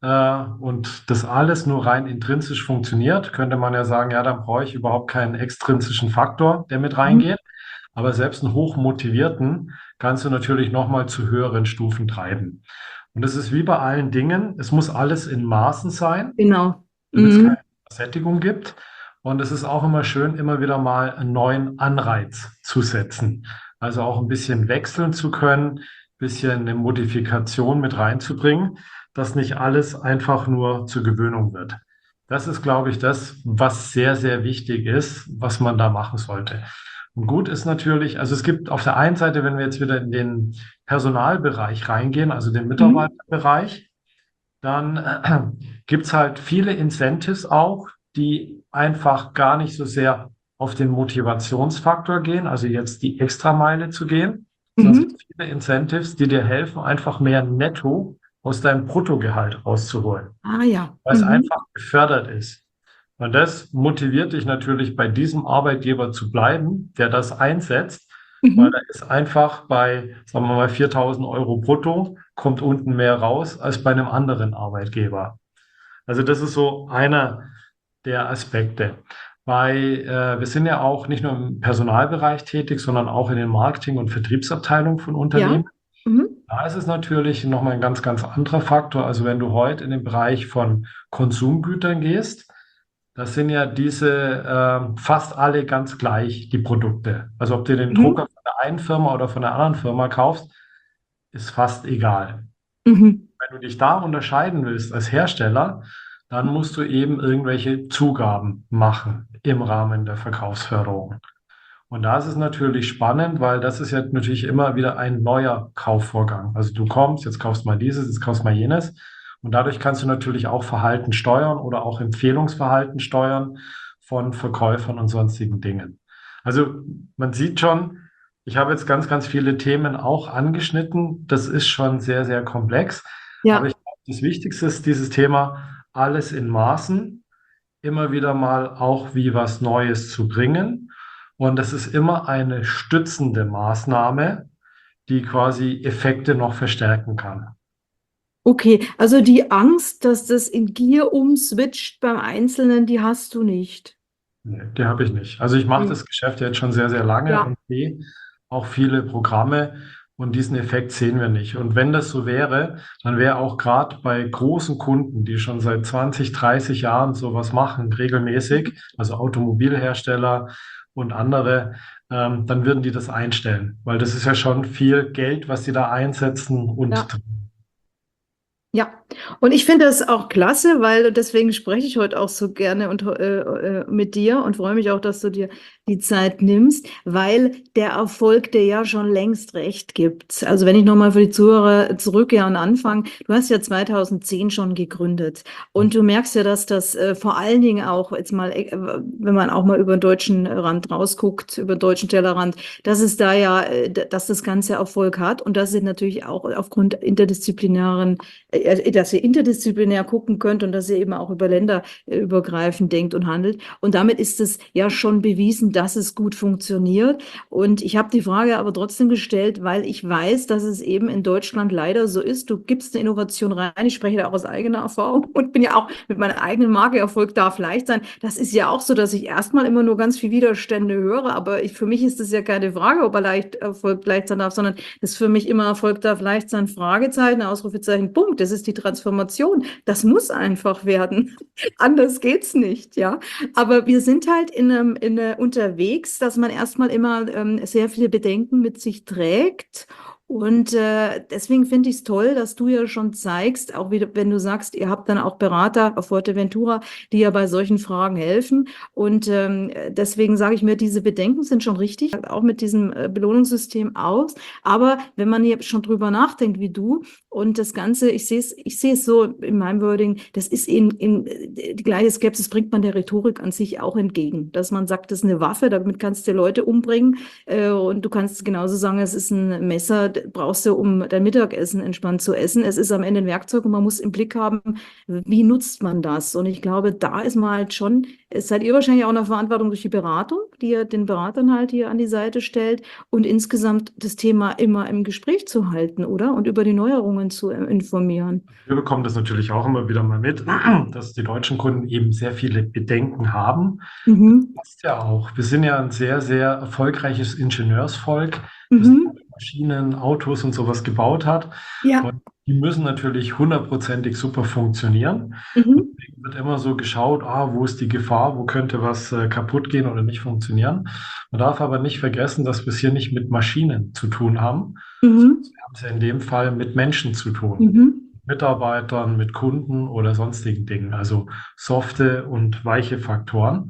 und das alles nur rein intrinsisch funktioniert, könnte man ja sagen, ja, dann brauche ich überhaupt keinen extrinsischen Faktor, der mit Mhm. reingeht. Aber selbst einen hochmotivierten kannst du natürlich nochmal zu höheren Stufen treiben. Und es ist wie bei allen Dingen, es muss alles in Maßen sein, Genau. damit es keine Mhm. Sättigung gibt. Und es ist auch immer schön, immer wieder mal einen neuen Anreiz zu setzen. Also auch ein bisschen wechseln zu können, ein bisschen eine Modifikation mit reinzubringen, dass nicht alles einfach nur zur Gewöhnung wird. Das ist, glaube ich, das, was sehr, sehr wichtig ist, was man da machen sollte. Und gut ist natürlich, also es gibt auf der einen Seite, wenn wir jetzt wieder in den Personalbereich reingehen, also den Mhm. Mitarbeiterbereich, dann gibt es halt viele Incentives auch, die einfach gar nicht so sehr auf den Motivationsfaktor gehen, also jetzt die Extrameile zu gehen, sondern es Mhm. gibt viele Incentives, die dir helfen, einfach mehr Netto aus deinem Bruttogehalt rauszuholen, Ah ja. weil es Mhm. einfach gefördert ist. Und das motiviert dich natürlich bei diesem Arbeitgeber zu bleiben, der das einsetzt, weil da Mhm. ist einfach bei, sagen wir mal, 4.000 Euro brutto, kommt unten mehr raus als bei einem anderen Arbeitgeber. Also das ist so einer der Aspekte. Wir sind ja auch nicht nur im Personalbereich tätig, sondern auch in den Marketing- und Vertriebsabteilungen von Ja. Unternehmen. Mhm. Da ist es natürlich nochmal ein ganz, ganz anderer Faktor. Also wenn du heute in den Bereich von Konsumgütern gehst, das sind ja diese fast alle ganz gleich, die Produkte. Also ob du den Drucker Mhm. von der einen Firma oder von der anderen Firma kaufst, ist fast egal. Mhm. Wenn du dich da unterscheiden willst als Hersteller, dann musst du eben irgendwelche Zugaben machen im Rahmen der Verkaufsförderung. Und da ist es natürlich spannend, weil das ist ja natürlich immer wieder ein neuer Kaufvorgang. Also du kommst, jetzt kaufst mal dieses, jetzt kaufst mal jenes. Und dadurch kannst du natürlich auch Verhalten steuern oder auch Empfehlungsverhalten steuern von Verkäufern und sonstigen Dingen. Also man sieht schon, ich habe jetzt ganz, ganz viele Themen auch angeschnitten. Das ist schon sehr, sehr komplex. Aber ich Ja. glaube, das Wichtigste ist dieses Thema, alles in Maßen, immer wieder mal auch wie was Neues zu bringen. Und das ist immer eine stützende Maßnahme, die quasi Effekte noch verstärken kann. Okay, also die Angst, dass das in Gier umswitcht beim Einzelnen, die hast du nicht. Nee, die habe ich nicht. Also ich mache Mhm. das Geschäft jetzt schon sehr, sehr lange Ja. und sehe auch viele Programme und diesen Effekt sehen wir nicht. Und wenn das so wäre, dann wäre auch gerade bei großen Kunden, die schon seit 20, 30 Jahren sowas machen, regelmäßig, also Automobilhersteller und andere, dann würden die das einstellen, weil das ist ja schon viel Geld, was sie da einsetzen und Ja. Ja, und ich finde das auch klasse, weil deswegen spreche ich heute auch so gerne mit dir und freue mich auch, dass du dir die Zeit nimmst, weil der Erfolg dir ja schon längst recht gibt. Also wenn ich nochmal für die Zuhörer zurückgehe und anfange, du hast ja 2010 schon gegründet und du merkst ja, dass das vor allen Dingen auch jetzt mal, wenn man auch mal über den deutschen Rand rausguckt, über den deutschen Tellerrand, dass es da ja, dass das Ganze Erfolg hat und dass es natürlich auch aufgrund interdisziplinären dass ihr interdisziplinär gucken könnt und dass ihr eben auch über Länder übergreifend denkt und handelt. Und damit ist es ja schon bewiesen, dass es gut funktioniert. Und ich habe die Frage aber trotzdem gestellt, weil ich weiß, dass es eben in Deutschland leider so ist. Du gibst eine Innovation rein. Ich spreche da auch aus eigener Erfahrung und bin ja auch mit meiner eigenen Marke Erfolg darf leicht sein. Das ist ja auch so, dass ich erstmal immer nur ganz viel Widerstände höre. Aber für mich ist es ja keine Frage, ob er Erfolg leicht sein darf, sondern das ist für mich immer Erfolg darf leicht sein, Fragezeichen, Ausrufezeichen, Punkt. Das ist die Transformation. Das muss einfach werden. Anders geht's nicht, ja. Aber wir sind halt unterwegs, dass man erstmal immer sehr viele Bedenken mit sich trägt. Und deswegen finde ich es toll, dass du ja schon zeigst, auch wieder, wenn du sagst, ihr habt dann auch Berater auf Fuerteventura, die ja bei solchen Fragen helfen. Und deswegen sage ich mir, diese Bedenken sind schon richtig, auch mit diesem Belohnungssystem aus. Aber wenn man hier schon drüber nachdenkt, wie du, Und das Ganze, ich sehe es so in meinem Wording, das ist die gleiche Skepsis bringt man der Rhetorik an sich auch entgegen. Dass man sagt, das ist eine Waffe, damit kannst du Leute umbringen. Und du kannst genauso sagen, es ist ein Messer, brauchst du, um dein Mittagessen entspannt zu essen. Es ist am Ende ein Werkzeug und man muss im Blick haben, wie nutzt man das? Und ich glaube, da ist man halt schon, seid ihr wahrscheinlich auch in der Verantwortung durch die Beratung, die ihr den Beratern halt hier an die Seite stellt und insgesamt das Thema immer im Gespräch zu halten, oder? Und über die Neuerungen zu informieren. Wir bekommen das natürlich auch immer wieder mal mit, dass die deutschen Kunden eben sehr viele Bedenken haben. Mhm. Das ist ja auch. Wir sind ja ein sehr, sehr erfolgreiches Ingenieursvolk, das Mhm. Maschinen, Autos und sowas gebaut hat. Ja. Und die müssen natürlich hundertprozentig super funktionieren. Und Mhm. deswegen wird immer so geschaut, wo ist die Gefahr, wo könnte was kaputt gehen oder nicht funktionieren. Man darf aber nicht vergessen, dass wir es hier nicht mit Maschinen zu tun haben, sondern Mhm. wir haben es ja in dem Fall mit Menschen zu tun. Mhm. Mitarbeitern, mit Kunden oder sonstigen Dingen, also softe und weiche Faktoren.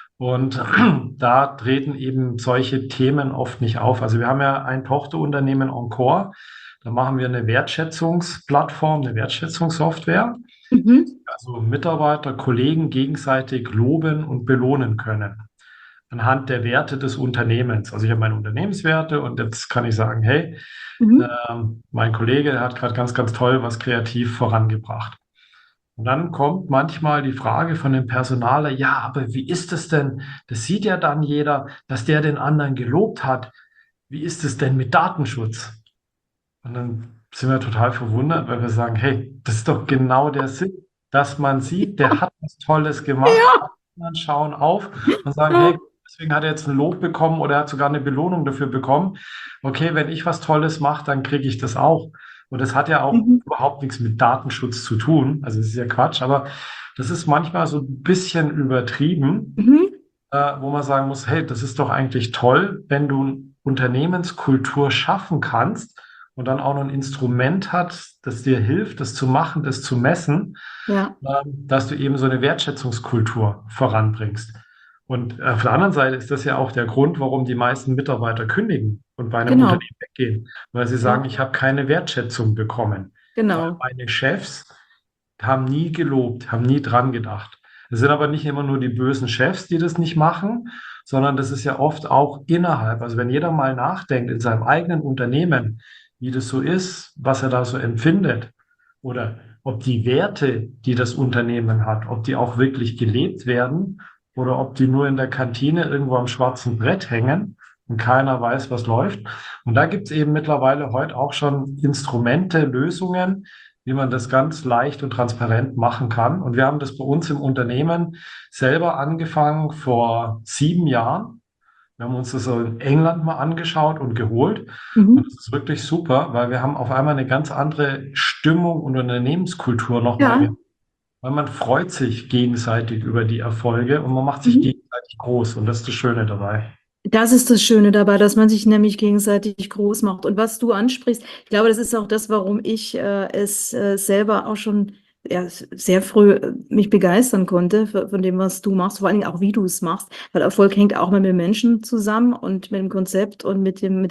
Und da treten eben solche Themen oft nicht auf. Also wir haben ja ein Tochterunternehmen Encore, da machen wir eine Wertschätzungsplattform, eine Wertschätzungssoftware, Mhm. also Mitarbeiter, Kollegen gegenseitig loben und belohnen können anhand der Werte des Unternehmens. Also ich habe meine Unternehmenswerte und jetzt kann ich sagen, hey, Mhm. mein Kollege hat gerade ganz, ganz toll was kreativ vorangebracht. Und dann kommt manchmal die Frage von dem Personaler, ja, aber wie ist es denn? Das sieht ja dann jeder, dass der den anderen gelobt hat. Wie ist es denn mit Datenschutz? Und dann sind wir total verwundert, weil wir sagen, hey, das ist doch genau der Sinn, dass man sieht, der hat was Tolles gemacht. Ja. Dann schauen auf und sagen, hey, deswegen hat er jetzt ein Lob bekommen oder er hat sogar eine Belohnung dafür bekommen. Okay, wenn ich was Tolles mache, dann kriege ich das auch. Und das hat ja auch Mhm. überhaupt nichts mit Datenschutz zu tun. Also es ist ja Quatsch, aber das ist manchmal so ein bisschen übertrieben, Mhm. wo man sagen muss, hey, das ist doch eigentlich toll, wenn du eine Unternehmenskultur schaffen kannst und dann auch noch ein Instrument hat, das dir hilft, das zu machen, das zu messen, Ja, dass du eben so eine Wertschätzungskultur voranbringst. Und auf der anderen Seite ist das ja auch der Grund, warum die meisten Mitarbeiter kündigen und bei einem genau. Unternehmen weggehen, weil sie Ja, sagen, ich habe keine Wertschätzung bekommen, weil genau. meine Chefs haben nie gelobt, haben nie dran gedacht. Es sind aber nicht immer nur die bösen Chefs, die das nicht machen, sondern das ist ja oft auch innerhalb. Also wenn jeder mal nachdenkt in seinem eigenen Unternehmen, wie das so ist, was er da so empfindet oder ob die Werte, die das Unternehmen hat, ob die auch wirklich gelebt werden oder ob die nur in der Kantine irgendwo am schwarzen Brett hängen und keiner weiß, was läuft. Und da gibt es eben mittlerweile heute auch schon Instrumente, Lösungen, wie man das ganz leicht und transparent machen kann. Und wir haben das bei uns im Unternehmen selber angefangen vor 7 Jahren. Wir haben uns das so in England mal angeschaut und geholt. Und Mhm. das ist wirklich super, weil wir haben auf einmal eine ganz andere Stimmung und Unternehmenskultur nochmal. Ja. Weil man freut sich gegenseitig über die Erfolge und man macht sich Mhm. gegenseitig groß. Und das ist das Schöne dabei. Das ist das Schöne dabei, dass man sich nämlich gegenseitig groß macht. Und was du ansprichst, ich glaube, das ist auch das, warum ich es selber auch schon sehr früh mich begeistern konnte von dem, was du machst, vor allen Dingen auch, wie du es machst. Weil Erfolg hängt auch mit Menschen zusammen und mit dem Konzept und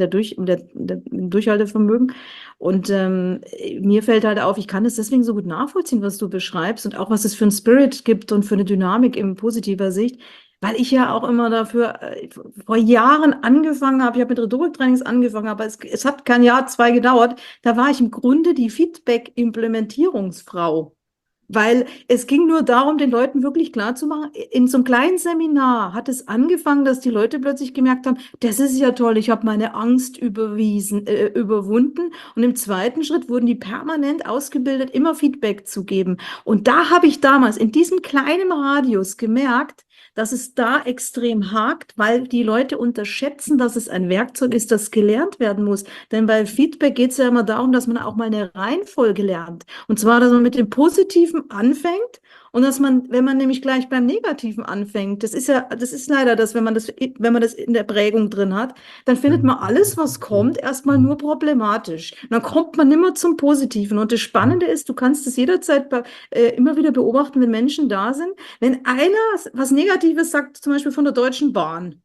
mit dem Durchhaltevermögen. Und mir fällt halt auf, ich kann es deswegen so gut nachvollziehen, was du beschreibst und auch, was es für ein Spirit gibt und für eine Dynamik in positiver Sicht. Weil ich ja auch immer dafür vor Jahren angefangen habe, ich habe mit Rhetoriktrainings angefangen, aber es hat kein Jahr, zwei gedauert. Da war ich im Grunde die Feedback-Implementierungsfrau. Weil es ging nur darum, den Leuten wirklich klarzumachen, in so einem kleinen Seminar hat es angefangen, dass die Leute plötzlich gemerkt haben, das ist ja toll, ich habe meine Angst überwunden. Und im zweiten Schritt wurden die permanent ausgebildet, immer Feedback zu geben. Und da habe ich damals in diesem kleinen Radius gemerkt, dass es da extrem hakt, weil die Leute unterschätzen, dass es ein Werkzeug ist, das gelernt werden muss. Denn bei Feedback geht es ja immer darum, dass man auch mal eine Reihenfolge lernt. Und zwar, dass man mit dem Positiven anfängt und dass man, wenn man nämlich gleich beim Negativen anfängt, das ist leider das, wenn man das in der Prägung drin hat, dann findet man alles, was kommt, erstmal nur problematisch. Und dann kommt man nimmer zum Positiven. Und das Spannende ist, du kannst es jederzeit immer wieder beobachten, wenn Menschen da sind. Wenn einer was Negatives sagt, zum Beispiel von der Deutschen Bahn,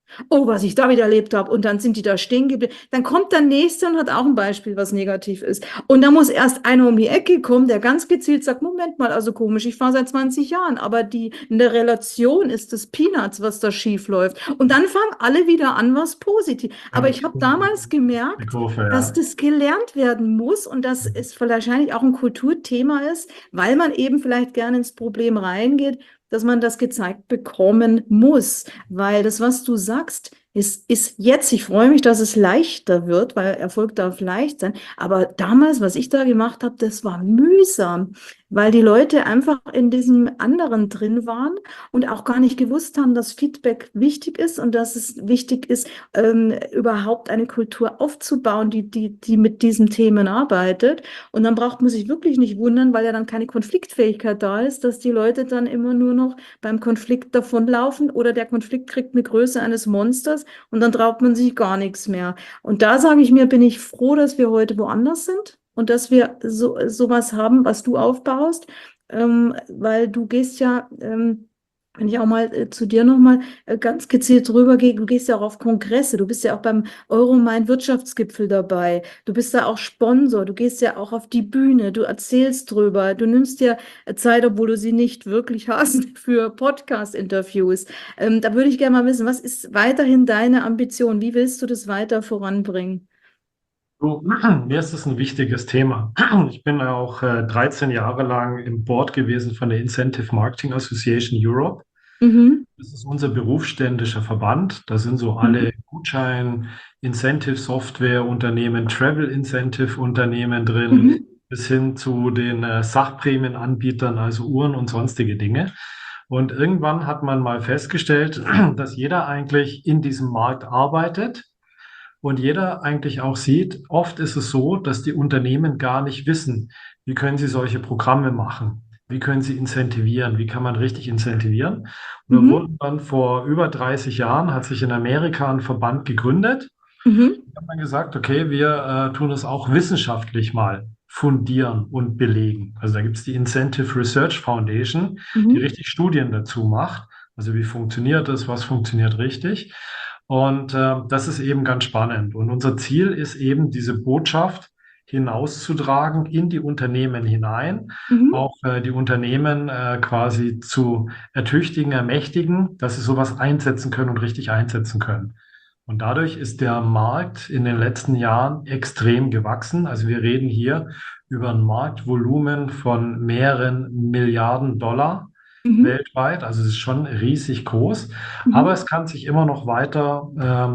Oh, was ich da wieder erlebt habe. Und dann sind die da stehen geblieben. Dann kommt der Nächste und hat auch ein Beispiel, was negativ ist. Und dann muss erst einer um die Ecke kommen, der ganz gezielt sagt, Moment mal, also komisch, ich fahre seit 20 Jahren, aber in der Relation ist es Peanuts, was da schief läuft. Und dann fangen alle wieder an, was positiv. Aber ich habe damals Die gemerkt, Kurve, dass ja. das gelernt werden muss und dass es wahrscheinlich auch ein Kulturthema ist, weil man eben vielleicht gerne ins Problem reingeht, dass man das gezeigt bekommen muss. Weil das, was du sagst, ist jetzt, ich freue mich, dass es leichter wird, weil Erfolg darf leicht sein. Aber damals, was ich da gemacht habe, das war mühsam, weil die Leute einfach in diesem anderen drin waren und auch gar nicht gewusst haben, dass Feedback wichtig ist und dass es wichtig ist, überhaupt eine Kultur aufzubauen, die mit diesen Themen arbeitet. Und dann braucht man sich wirklich nicht wundern, weil ja dann keine Konfliktfähigkeit da ist, dass die Leute dann immer nur noch beim Konflikt davonlaufen oder der Konflikt kriegt eine Größe eines Monsters und dann traut man sich gar nichts mehr. Und da sage ich mir, bin ich froh, dass wir heute woanders sind und dass wir sowas haben, was du aufbaust, weil du gehst ja, wenn ich auch mal zu dir nochmal ganz gezielt drüber gehe, du gehst ja auch auf Kongresse, du bist ja auch beim Euromain Wirtschaftsgipfel dabei, du bist ja auch Sponsor, du gehst ja auch auf die Bühne, du erzählst drüber, du nimmst dir Zeit, obwohl du sie nicht wirklich hast, für Podcast-Interviews. Da würde ich gerne mal wissen, was ist weiterhin deine Ambition? Wie willst du das weiter voranbringen? So, mir ist das ein wichtiges Thema. Ich bin auch 13 Jahre lang im Board gewesen von der Incentive Marketing Association Europe. Mhm. Das ist unser berufsständischer Verband. Da sind so Mhm. alle Gutschein, Incentive Software Unternehmen, Travel Incentive Unternehmen drin, Mhm. bis hin zu den Sachprämienanbietern, also Uhren und sonstige Dinge. Und irgendwann hat man mal festgestellt, dass jeder eigentlich in diesem Markt arbeitet und jeder eigentlich auch sieht, oft ist es so, dass die Unternehmen gar nicht wissen, wie können sie solche Programme machen, wie können sie incentivieren, wie kann man richtig incentivieren. Und da Mhm. wurden dann vor über 30 Jahren, hat sich in Amerika ein Verband gegründet. Mhm. Da hat man gesagt, okay, wir tun es auch wissenschaftlich mal fundieren und belegen. Also da gibt es die Incentive Research Foundation, die Mhm. richtig Studien dazu macht. Also wie funktioniert es, was funktioniert richtig. Und das ist eben ganz spannend. Und unser Ziel ist eben, diese Botschaft hinauszutragen in die Unternehmen hinein, Mhm. auch die Unternehmen quasi zu ertüchtigen, ermächtigen, dass sie sowas einsetzen können und richtig einsetzen können. Und dadurch ist der Markt in den letzten Jahren extrem gewachsen. Also wir reden hier über ein Marktvolumen von mehreren Milliarden Dollar Mhm. weltweit. Also es ist schon riesig groß, aber Mhm. es kann sich immer noch weiter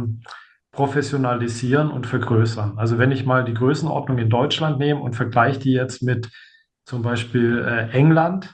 professionalisieren und vergrößern. Also wenn ich mal die Größenordnung in Deutschland nehme und vergleiche die jetzt mit zum Beispiel England,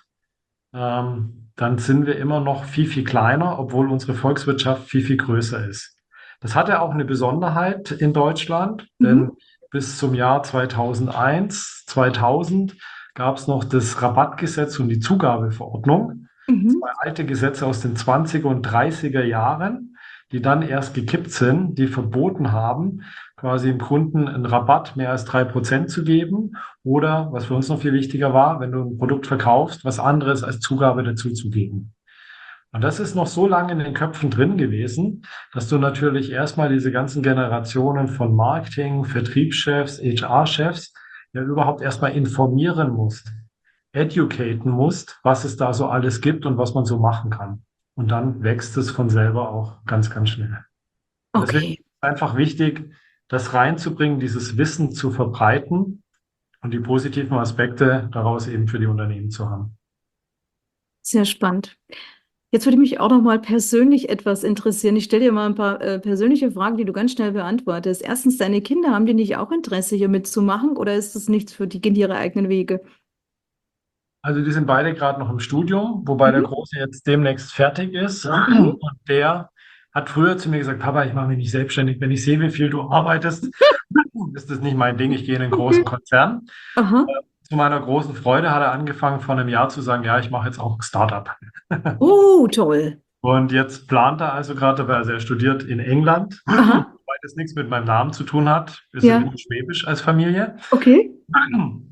dann sind wir immer noch viel, viel kleiner, obwohl unsere Volkswirtschaft viel, viel größer ist. Das hatte auch eine Besonderheit in Deutschland, denn Mhm. bis zum Jahr 2001, 2000 gab es noch das Rabattgesetz und die Zugabeverordnung. Zwei Mhm. alte Gesetze aus den 20er und 30er Jahren, die dann erst gekippt sind, die verboten haben, quasi dem Kunden einen Rabatt mehr als 3% zu geben oder, was für uns noch viel wichtiger war, wenn du ein Produkt verkaufst, was anderes als Zugabe dazu zu geben. Und das ist noch so lange in den Köpfen drin gewesen, dass du natürlich erstmal diese ganzen Generationen von Marketing, Vertriebschefs, HR-Chefs ja überhaupt erstmal informieren musst, educaten musst, was es da so alles gibt und was man so machen kann. Und dann wächst es von selber auch ganz, ganz schnell. Und deswegen ist Okay, es einfach wichtig, das reinzubringen, dieses Wissen zu verbreiten und die positiven Aspekte daraus eben für die Unternehmen zu haben. sehr spannend. Jetzt würde mich auch noch mal persönlich etwas interessieren. Ich stelle dir mal ein paar persönliche Fragen, die du ganz schnell beantwortest. Erstens, deine Kinder, haben die nicht auch Interesse, hier mitzumachen oder ist das nichts für die, gehen die ihre eigenen Wege? Also die sind beide gerade noch im Studium, wobei der Mhm. Große jetzt demnächst fertig ist. Mhm. Und der hat früher zu mir gesagt, Papa, ich mache mich nicht selbstständig. Wenn ich sehe, wie viel du arbeitest, ist das nicht mein Ding. Ich gehe in einen großen Okay. Konzern. Aha. Zu meiner großen Freude hat er angefangen, vor einem Jahr zu sagen, ja, ich mache jetzt auch ein Startup. Oh, toll. Und jetzt plant er also gerade, weil er studiert in England, Aha. weil das nichts mit meinem Namen zu tun hat. Wir sind Ja. immer schwäbisch als Familie. Okay.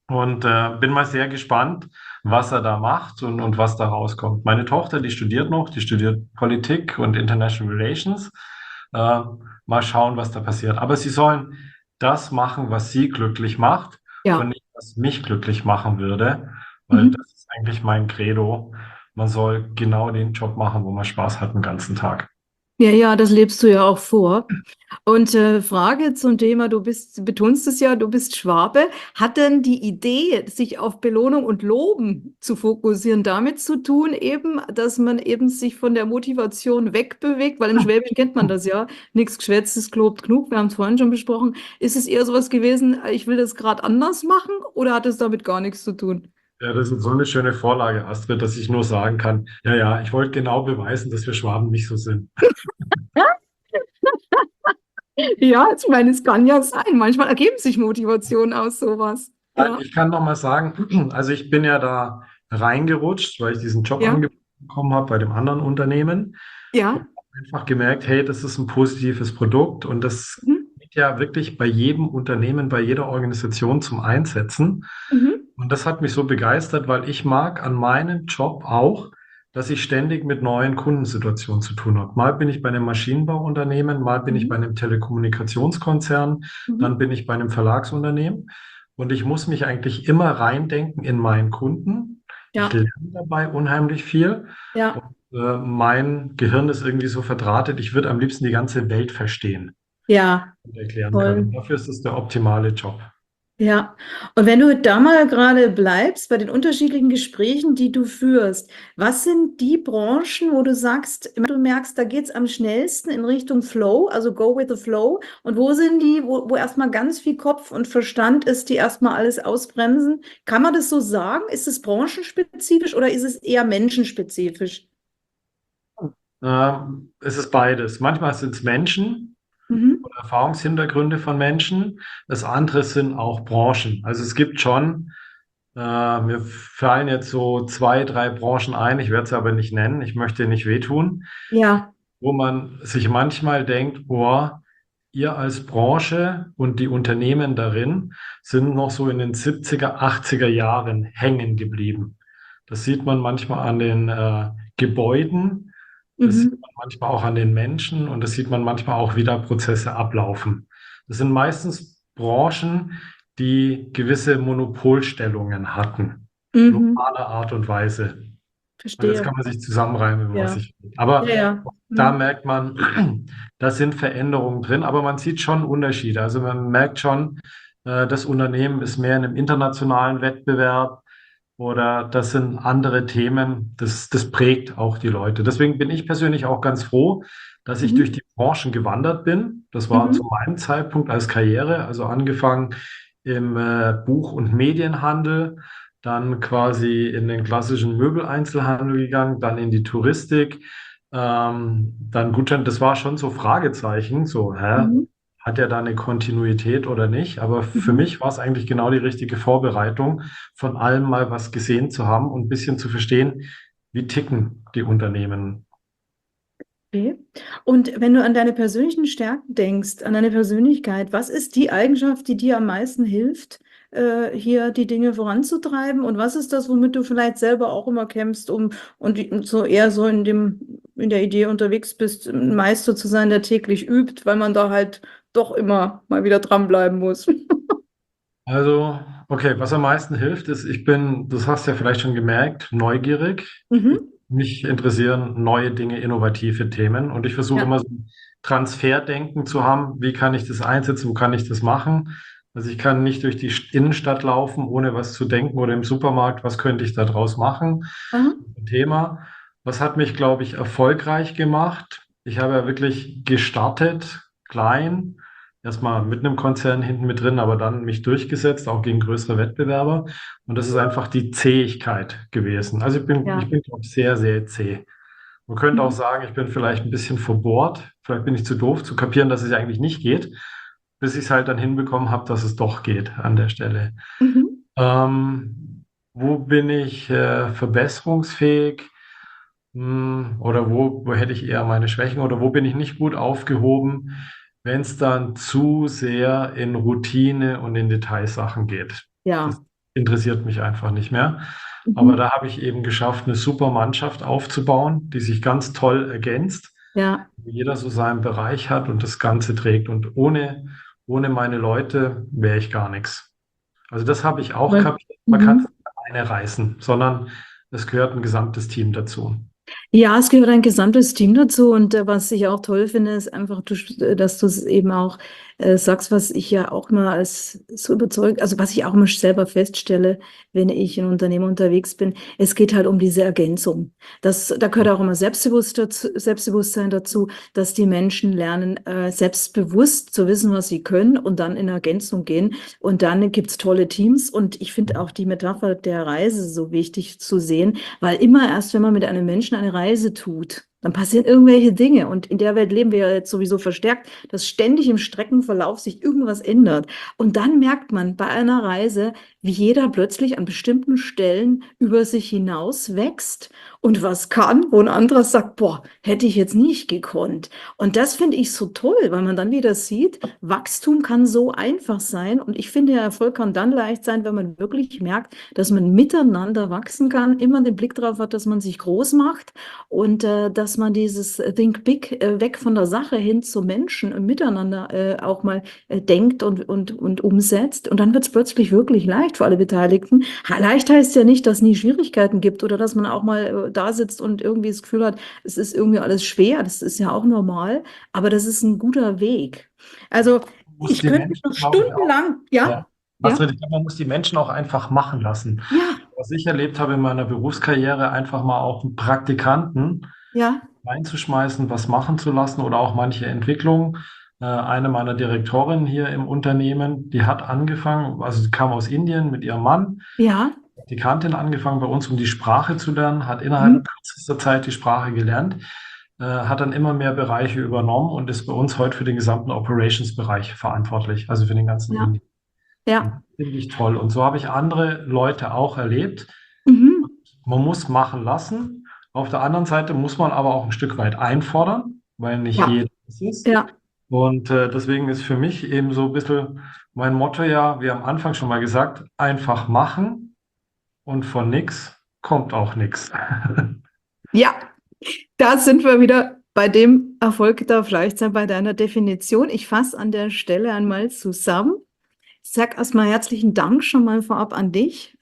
und bin mal sehr gespannt, was er da macht und was da rauskommt. Meine Tochter, die studiert noch, die studiert Politik und International Relations. Mal schauen, was da passiert. Aber sie sollen das machen, was sie glücklich macht und Ja. nicht, was mich glücklich machen würde, weil Mhm. das ist eigentlich mein Credo. Man soll genau den Job machen, wo man Spaß hat den ganzen Tag. Ja, ja, das lebst du ja auch vor. Und Frage zum Thema, betonst es ja, du bist Schwabe. Hat denn die Idee, sich auf Belohnung und Loben zu fokussieren, damit zu tun, eben, dass man eben sich von der Motivation wegbewegt? Weil im Schwäbischen kennt man das ja. Nichts Geschwätztes gelobt genug. Wir haben es vorhin schon besprochen. Ist es eher sowas gewesen, ich will das gerade anders machen, oder hat es damit gar nichts zu tun? Ja, das ist so eine schöne Vorlage, Astrid, dass ich nur sagen kann, ja, ja, ich wollte genau beweisen, dass wir Schwaben nicht so sind. Ja, ich meine, es kann ja sein. Manchmal ergeben sich Motivationen aus sowas. Ja, Ich kann noch mal sagen, also ich bin ja da reingerutscht, weil ich diesen Job ja, angeboten bekommen habe bei dem anderen Unternehmen und ja. habe einfach gemerkt, hey, das ist ein positives Produkt und das Mhm. geht ja wirklich bei jedem Unternehmen, bei jeder Organisation zum Einsetzen. Mhm. Und das hat mich so begeistert, weil ich mag an meinem Job auch, dass ich ständig mit neuen Kundensituationen zu tun habe. Mal bin ich bei einem Maschinenbauunternehmen, mal bin ich bei Mhm. einem Telekommunikationskonzern, Mhm. dann bin ich bei einem Verlagsunternehmen. Und ich muss mich eigentlich immer reindenken in meinen Kunden. Ich Ja, lerne dabei unheimlich viel. Und, ja, mein Gehirn ist irgendwie so verdrahtet, ich würde am liebsten die ganze Welt verstehen ja, und erklären können. toll. Und dafür ist es der optimale Job. Ja, und wenn du da mal gerade bleibst bei den unterschiedlichen Gesprächen, die du führst, was sind die Branchen, wo du sagst, du merkst, da geht es am schnellsten in Richtung Flow, also go with the flow, und wo sind die, wo erstmal ganz viel Kopf und Verstand ist, die erstmal alles ausbremsen? Kann man das so sagen? Ist es branchenspezifisch oder ist es eher menschenspezifisch? Es ist beides. Manchmal sind es Menschen Mhm. oder Erfahrungshintergründe von Menschen. Das andere sind auch Branchen. Also es gibt schon, mir fallen jetzt so zwei, drei Branchen ein, ich werde sie aber nicht nennen, ich möchte nicht wehtun, Ja. wo man sich manchmal denkt, boah, ihr als Branche und die Unternehmen darin sind noch so in den 70er, 80er Jahren hängen geblieben. Das sieht man manchmal an den Gebäuden, das sieht Mhm. man manchmal auch an den Menschen und das sieht man manchmal auch, wie da Prozesse ablaufen. Das sind meistens Branchen, die gewisse Monopolstellungen hatten, Mhm. lokaler Art und Weise. Und das Verstehe. kann man sich zusammenreimen, was Ja. ich will. Aber Ja, ja. da Mhm. merkt man, da sind Veränderungen drin, aber man sieht schon Unterschiede. Also man merkt schon, das Unternehmen ist mehr in einem internationalen Wettbewerb oder das sind andere Themen. Das prägt auch die Leute. Deswegen bin ich persönlich auch ganz froh, dass ich durch Mhm. die Branchen gewandert bin. Das war zu Mhm. meinem Zeitpunkt als Karriere, also angefangen im Buch- und Medienhandel, dann quasi in den klassischen Möbeleinzelhandel gegangen, dann in die Touristik, dann Gutschein. Das war schon so Fragezeichen, so, hä? Mhm. Hat er da eine Kontinuität oder nicht? Aber für Mhm. mich war es eigentlich genau die richtige Vorbereitung, von allem mal was gesehen zu haben und ein bisschen zu verstehen, wie ticken die Unternehmen. Okay. Und wenn du an deine persönlichen Stärken denkst, an deine Persönlichkeit, was ist die Eigenschaft, die dir am meisten hilft, hier die Dinge voranzutreiben? Und was ist das, womit du vielleicht selber auch immer kämpfst, und so eher so in der Idee unterwegs bist, ein Meister zu sein, der täglich übt, weil man da halt doch immer mal wieder dranbleiben muss? Also, okay, was am meisten hilft, ist, ich bin, das hast du ja vielleicht schon gemerkt, neugierig. Mhm. Mich interessieren neue Dinge, innovative Themen und ich versuche Ja. immer so ein Transferdenken zu haben. Wie kann ich das einsetzen? Wo kann ich das machen? Also ich kann nicht durch die Innenstadt laufen, ohne was zu denken oder im Supermarkt, was könnte ich da draus machen? Aha. Ein Thema. Was hat mich, glaube ich, erfolgreich gemacht? Ich habe ja wirklich gestartet, klein, erstmal mit einem Konzern hinten mit drin, aber dann mich durchgesetzt, auch gegen größere Wettbewerber. Und das ist einfach die Zähigkeit gewesen. Also ich Ja. bin, glaube ich, sehr, sehr zäh. Man könnte auch Mhm. sagen, ich bin vielleicht ein bisschen verbohrt. Vielleicht bin ich zu doof zu kapieren, dass es ja eigentlich nicht geht, bis ich es halt dann hinbekommen habe, dass es doch geht an der Stelle. Mhm. Wo bin ich verbesserungsfähig? Oder wo hätte ich eher meine Schwächen? Oder wo bin ich nicht gut aufgehoben, wenn es dann zu sehr in Routine und in Detailsachen geht? Das Ja. interessiert mich einfach nicht mehr. Aber Mhm. da habe ich eben geschafft, eine super Mannschaft aufzubauen, die sich ganz toll ergänzt, Ja. wo jeder so seinen Bereich hat und das Ganze trägt. Und ohne meine Leute wäre ich gar nichts. Also das habe ich auch Weil, kapiert. Man kann es mhm. nicht alleine reißen, sondern es gehört ein gesamtes Team dazu. Ja, es gehört ein gesamtes Team dazu und was ich auch toll finde, ist einfach, dass du es eben auch sagst, was ich ja auch mal als so überzeugt, also was ich auch mal selber feststelle, wenn ich in Unternehmen unterwegs bin, es geht halt um diese Ergänzung. Da gehört auch immer Selbstbewusstsein dazu, dass die Menschen lernen, selbstbewusst zu wissen, was sie können und dann in Ergänzung gehen. Und dann gibt's tolle Teams und ich finde auch die Metapher der Reise so wichtig zu sehen, weil immer erst, wenn man mit einem Menschen eine Reise tut, dann passieren irgendwelche Dinge. Und in der Welt leben wir ja jetzt sowieso verstärkt, dass ständig im Streckenverlauf sich irgendwas ändert. Und dann merkt man bei einer Reise, wie jeder plötzlich an bestimmten Stellen über sich hinaus wächst und was kann, wo ein anderer sagt, boah, hätte ich jetzt nicht gekonnt. Und das finde ich so toll, weil man dann wieder sieht, Wachstum kann so einfach sein. Und ich finde, Erfolg kann dann leicht sein, wenn man wirklich merkt, dass man miteinander wachsen kann, immer den Blick darauf hat, dass man sich groß macht und dass man dieses Think Big weg von der Sache hin zum Menschen und miteinander auch mal denkt und umsetzt. Und dann wird es plötzlich wirklich leicht für alle Beteiligten. Leicht heißt ja nicht, dass es nie Schwierigkeiten gibt oder dass man auch mal da sitzt und irgendwie das Gefühl hat, es ist irgendwie alles schwer. Das ist ja auch normal, aber das ist ein guter Weg. Also Man muss ich die könnte Menschen, noch glaube ich, auch, stundenlang, ja, ja. ja, Astrid, ich glaube, man muss die Menschen auch einfach machen lassen. ja, Was ich erlebt habe in meiner Berufskarriere, einfach mal auch einen Praktikanten ja, reinzuschmeißen, was machen zu lassen oder auch manche Entwicklungen. Eine meiner Direktorinnen hier im Unternehmen, die hat angefangen, also sie kam aus Indien mit ihrem Mann, ja, die Kantin angefangen bei uns, um die Sprache zu lernen, hat mhm, innerhalb kürzester Zeit die Sprache gelernt, hat dann immer mehr Bereiche übernommen und ist bei uns heute für den gesamten Operations-Bereich verantwortlich, also für den ganzen ja, Indien. Und ja, das finde ich toll. Und so habe ich andere Leute auch erlebt. mhm, Man muss machen lassen. Auf der anderen Seite muss man aber auch ein Stück weit einfordern, weil nicht ja, jeder es ist. ja. Und deswegen ist für mich eben so ein bisschen mein Motto ja, wie am Anfang schon mal gesagt, einfach machen und von nix kommt auch nix. Ja, da sind wir wieder bei dem Erfolg darf leicht sein, bei deiner Definition. Ich fasse an der Stelle einmal zusammen. Ich sage erstmal herzlichen Dank schon mal vorab an dich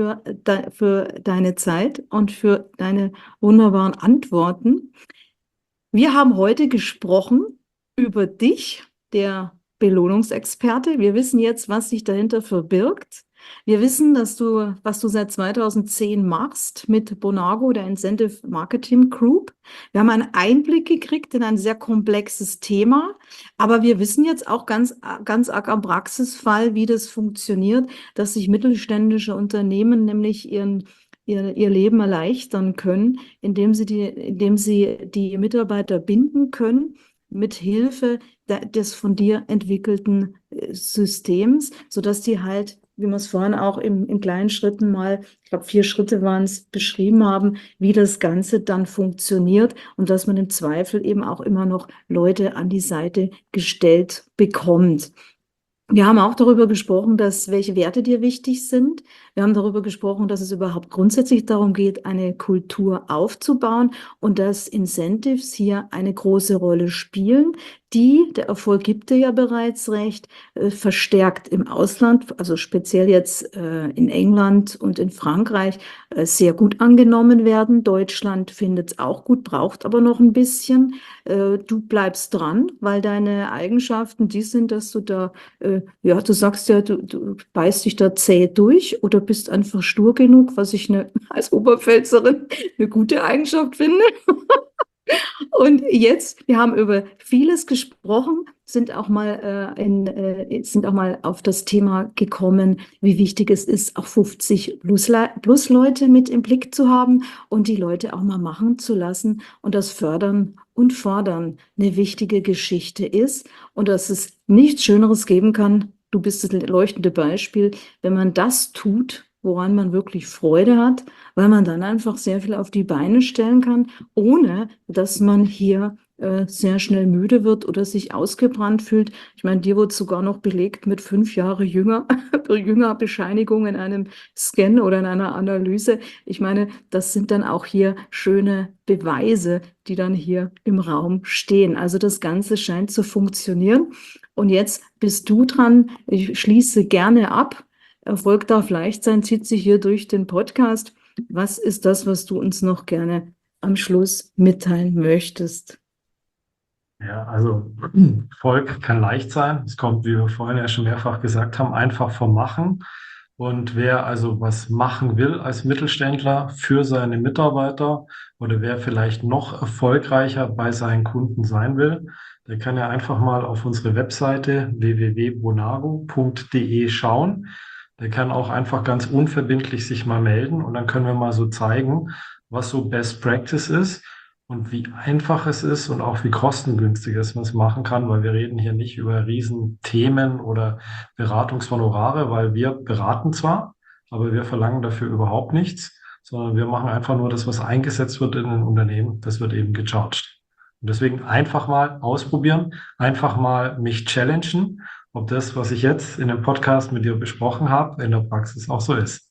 für deine Zeit und für deine wunderbaren Antworten. Wir haben heute gesprochen über dich, der Belohnungsexperte. Wir wissen jetzt, was sich dahinter verbirgt. Wir wissen, was du seit 2010 machst mit Bonago, der Incentive Marketing Group. Wir haben einen Einblick gekriegt in ein sehr komplexes Thema, aber wir wissen jetzt auch ganz arg am Praxisfall, wie das funktioniert, dass sich mittelständische Unternehmen nämlich ihr Leben erleichtern können, indem sie die Mitarbeiter binden können mit Hilfe des von dir entwickelten Systems, sodass die halt, wie wir es vorhin auch in kleinen Schritten mal, ich glaube 4 Schritte waren es, beschrieben haben, wie das Ganze dann funktioniert und dass man im Zweifel eben auch immer noch Leute an die Seite gestellt bekommt. Wir haben auch darüber gesprochen, welche Werte dir wichtig sind. Wir haben darüber gesprochen, dass es überhaupt grundsätzlich darum geht, eine Kultur aufzubauen und dass Incentives hier eine große Rolle spielen, die, der Erfolg gibt dir ja bereits recht, verstärkt im Ausland, also speziell jetzt in England und in Frankreich, sehr gut angenommen werden. Deutschland findet es auch gut, braucht aber noch ein bisschen. Du bleibst dran, weil deine Eigenschaften die sind, dass du da ja, du sagst ja, du beißt dich da zäh durch oder bist einfach stur genug, was ich als Oberpfälzerin eine gute Eigenschaft finde. Und jetzt, wir haben über vieles gesprochen, sind auch mal auf das Thema gekommen, wie wichtig es ist, auch 50 plus Leute mit im Blick zu haben und die Leute auch mal machen zu lassen und das Fördern und Fordern eine wichtige Geschichte ist und dass es nichts Schöneres geben kann. Du bist das leuchtende Beispiel, wenn man das tut, woran man wirklich Freude hat, weil man dann einfach sehr viel auf die Beine stellen kann, ohne dass man hier sehr schnell müde wird oder sich ausgebrannt fühlt. Ich meine, dir wurde sogar noch belegt mit 5 Jahre Jüngerbescheinigung in einem Scan oder in einer Analyse. Ich meine, das sind dann auch hier schöne Beweise, die dann hier im Raum stehen. Also das Ganze scheint zu funktionieren. Und jetzt bist du dran. Ich schließe gerne ab. Erfolg darf leicht sein, zieht sich hier durch den Podcast. Was ist das, was du uns noch gerne am Schluss mitteilen möchtest? Ja, also Erfolg kann leicht sein. Es kommt, wie wir vorhin ja schon mehrfach gesagt haben, einfach vom Machen. Und wer also was machen will als Mittelständler für seine Mitarbeiter oder wer vielleicht noch erfolgreicher bei seinen Kunden sein will, der kann ja einfach mal auf unsere Webseite www.bonago.de schauen. Der kann auch einfach ganz unverbindlich sich mal melden und dann können wir mal so zeigen, was so Best Practice ist und wie einfach es ist und auch wie kostengünstig es man es machen kann, weil wir reden hier nicht über Riesenthemen oder Beratungshonorare, weil wir beraten zwar, aber wir verlangen dafür überhaupt nichts, sondern wir machen einfach nur das, was eingesetzt wird in den Unternehmen, das wird eben gecharged. Und deswegen einfach mal ausprobieren, einfach mal mich challengen, ob das, was ich jetzt in dem Podcast mit dir besprochen habe, in der Praxis auch so ist.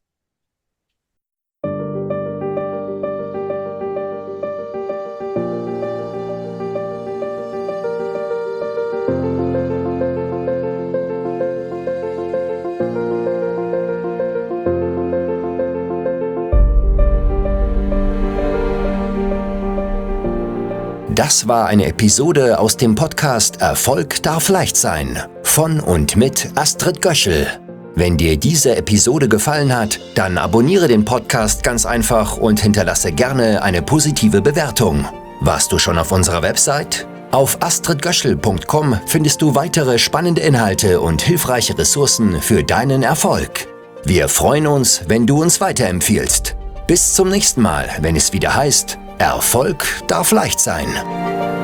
Das war eine Episode aus dem Podcast Erfolg darf leicht sein von und mit Astrid Göschel. Wenn dir diese Episode gefallen hat, dann abonniere den Podcast ganz einfach und hinterlasse gerne eine positive Bewertung. Warst du schon auf unserer Website? Auf astridgöschel.com findest du weitere spannende Inhalte und hilfreiche Ressourcen für deinen Erfolg. Wir freuen uns, wenn du uns weiterempfiehlst. Bis zum nächsten Mal, wenn es wieder heißt, Erfolg darf leicht sein.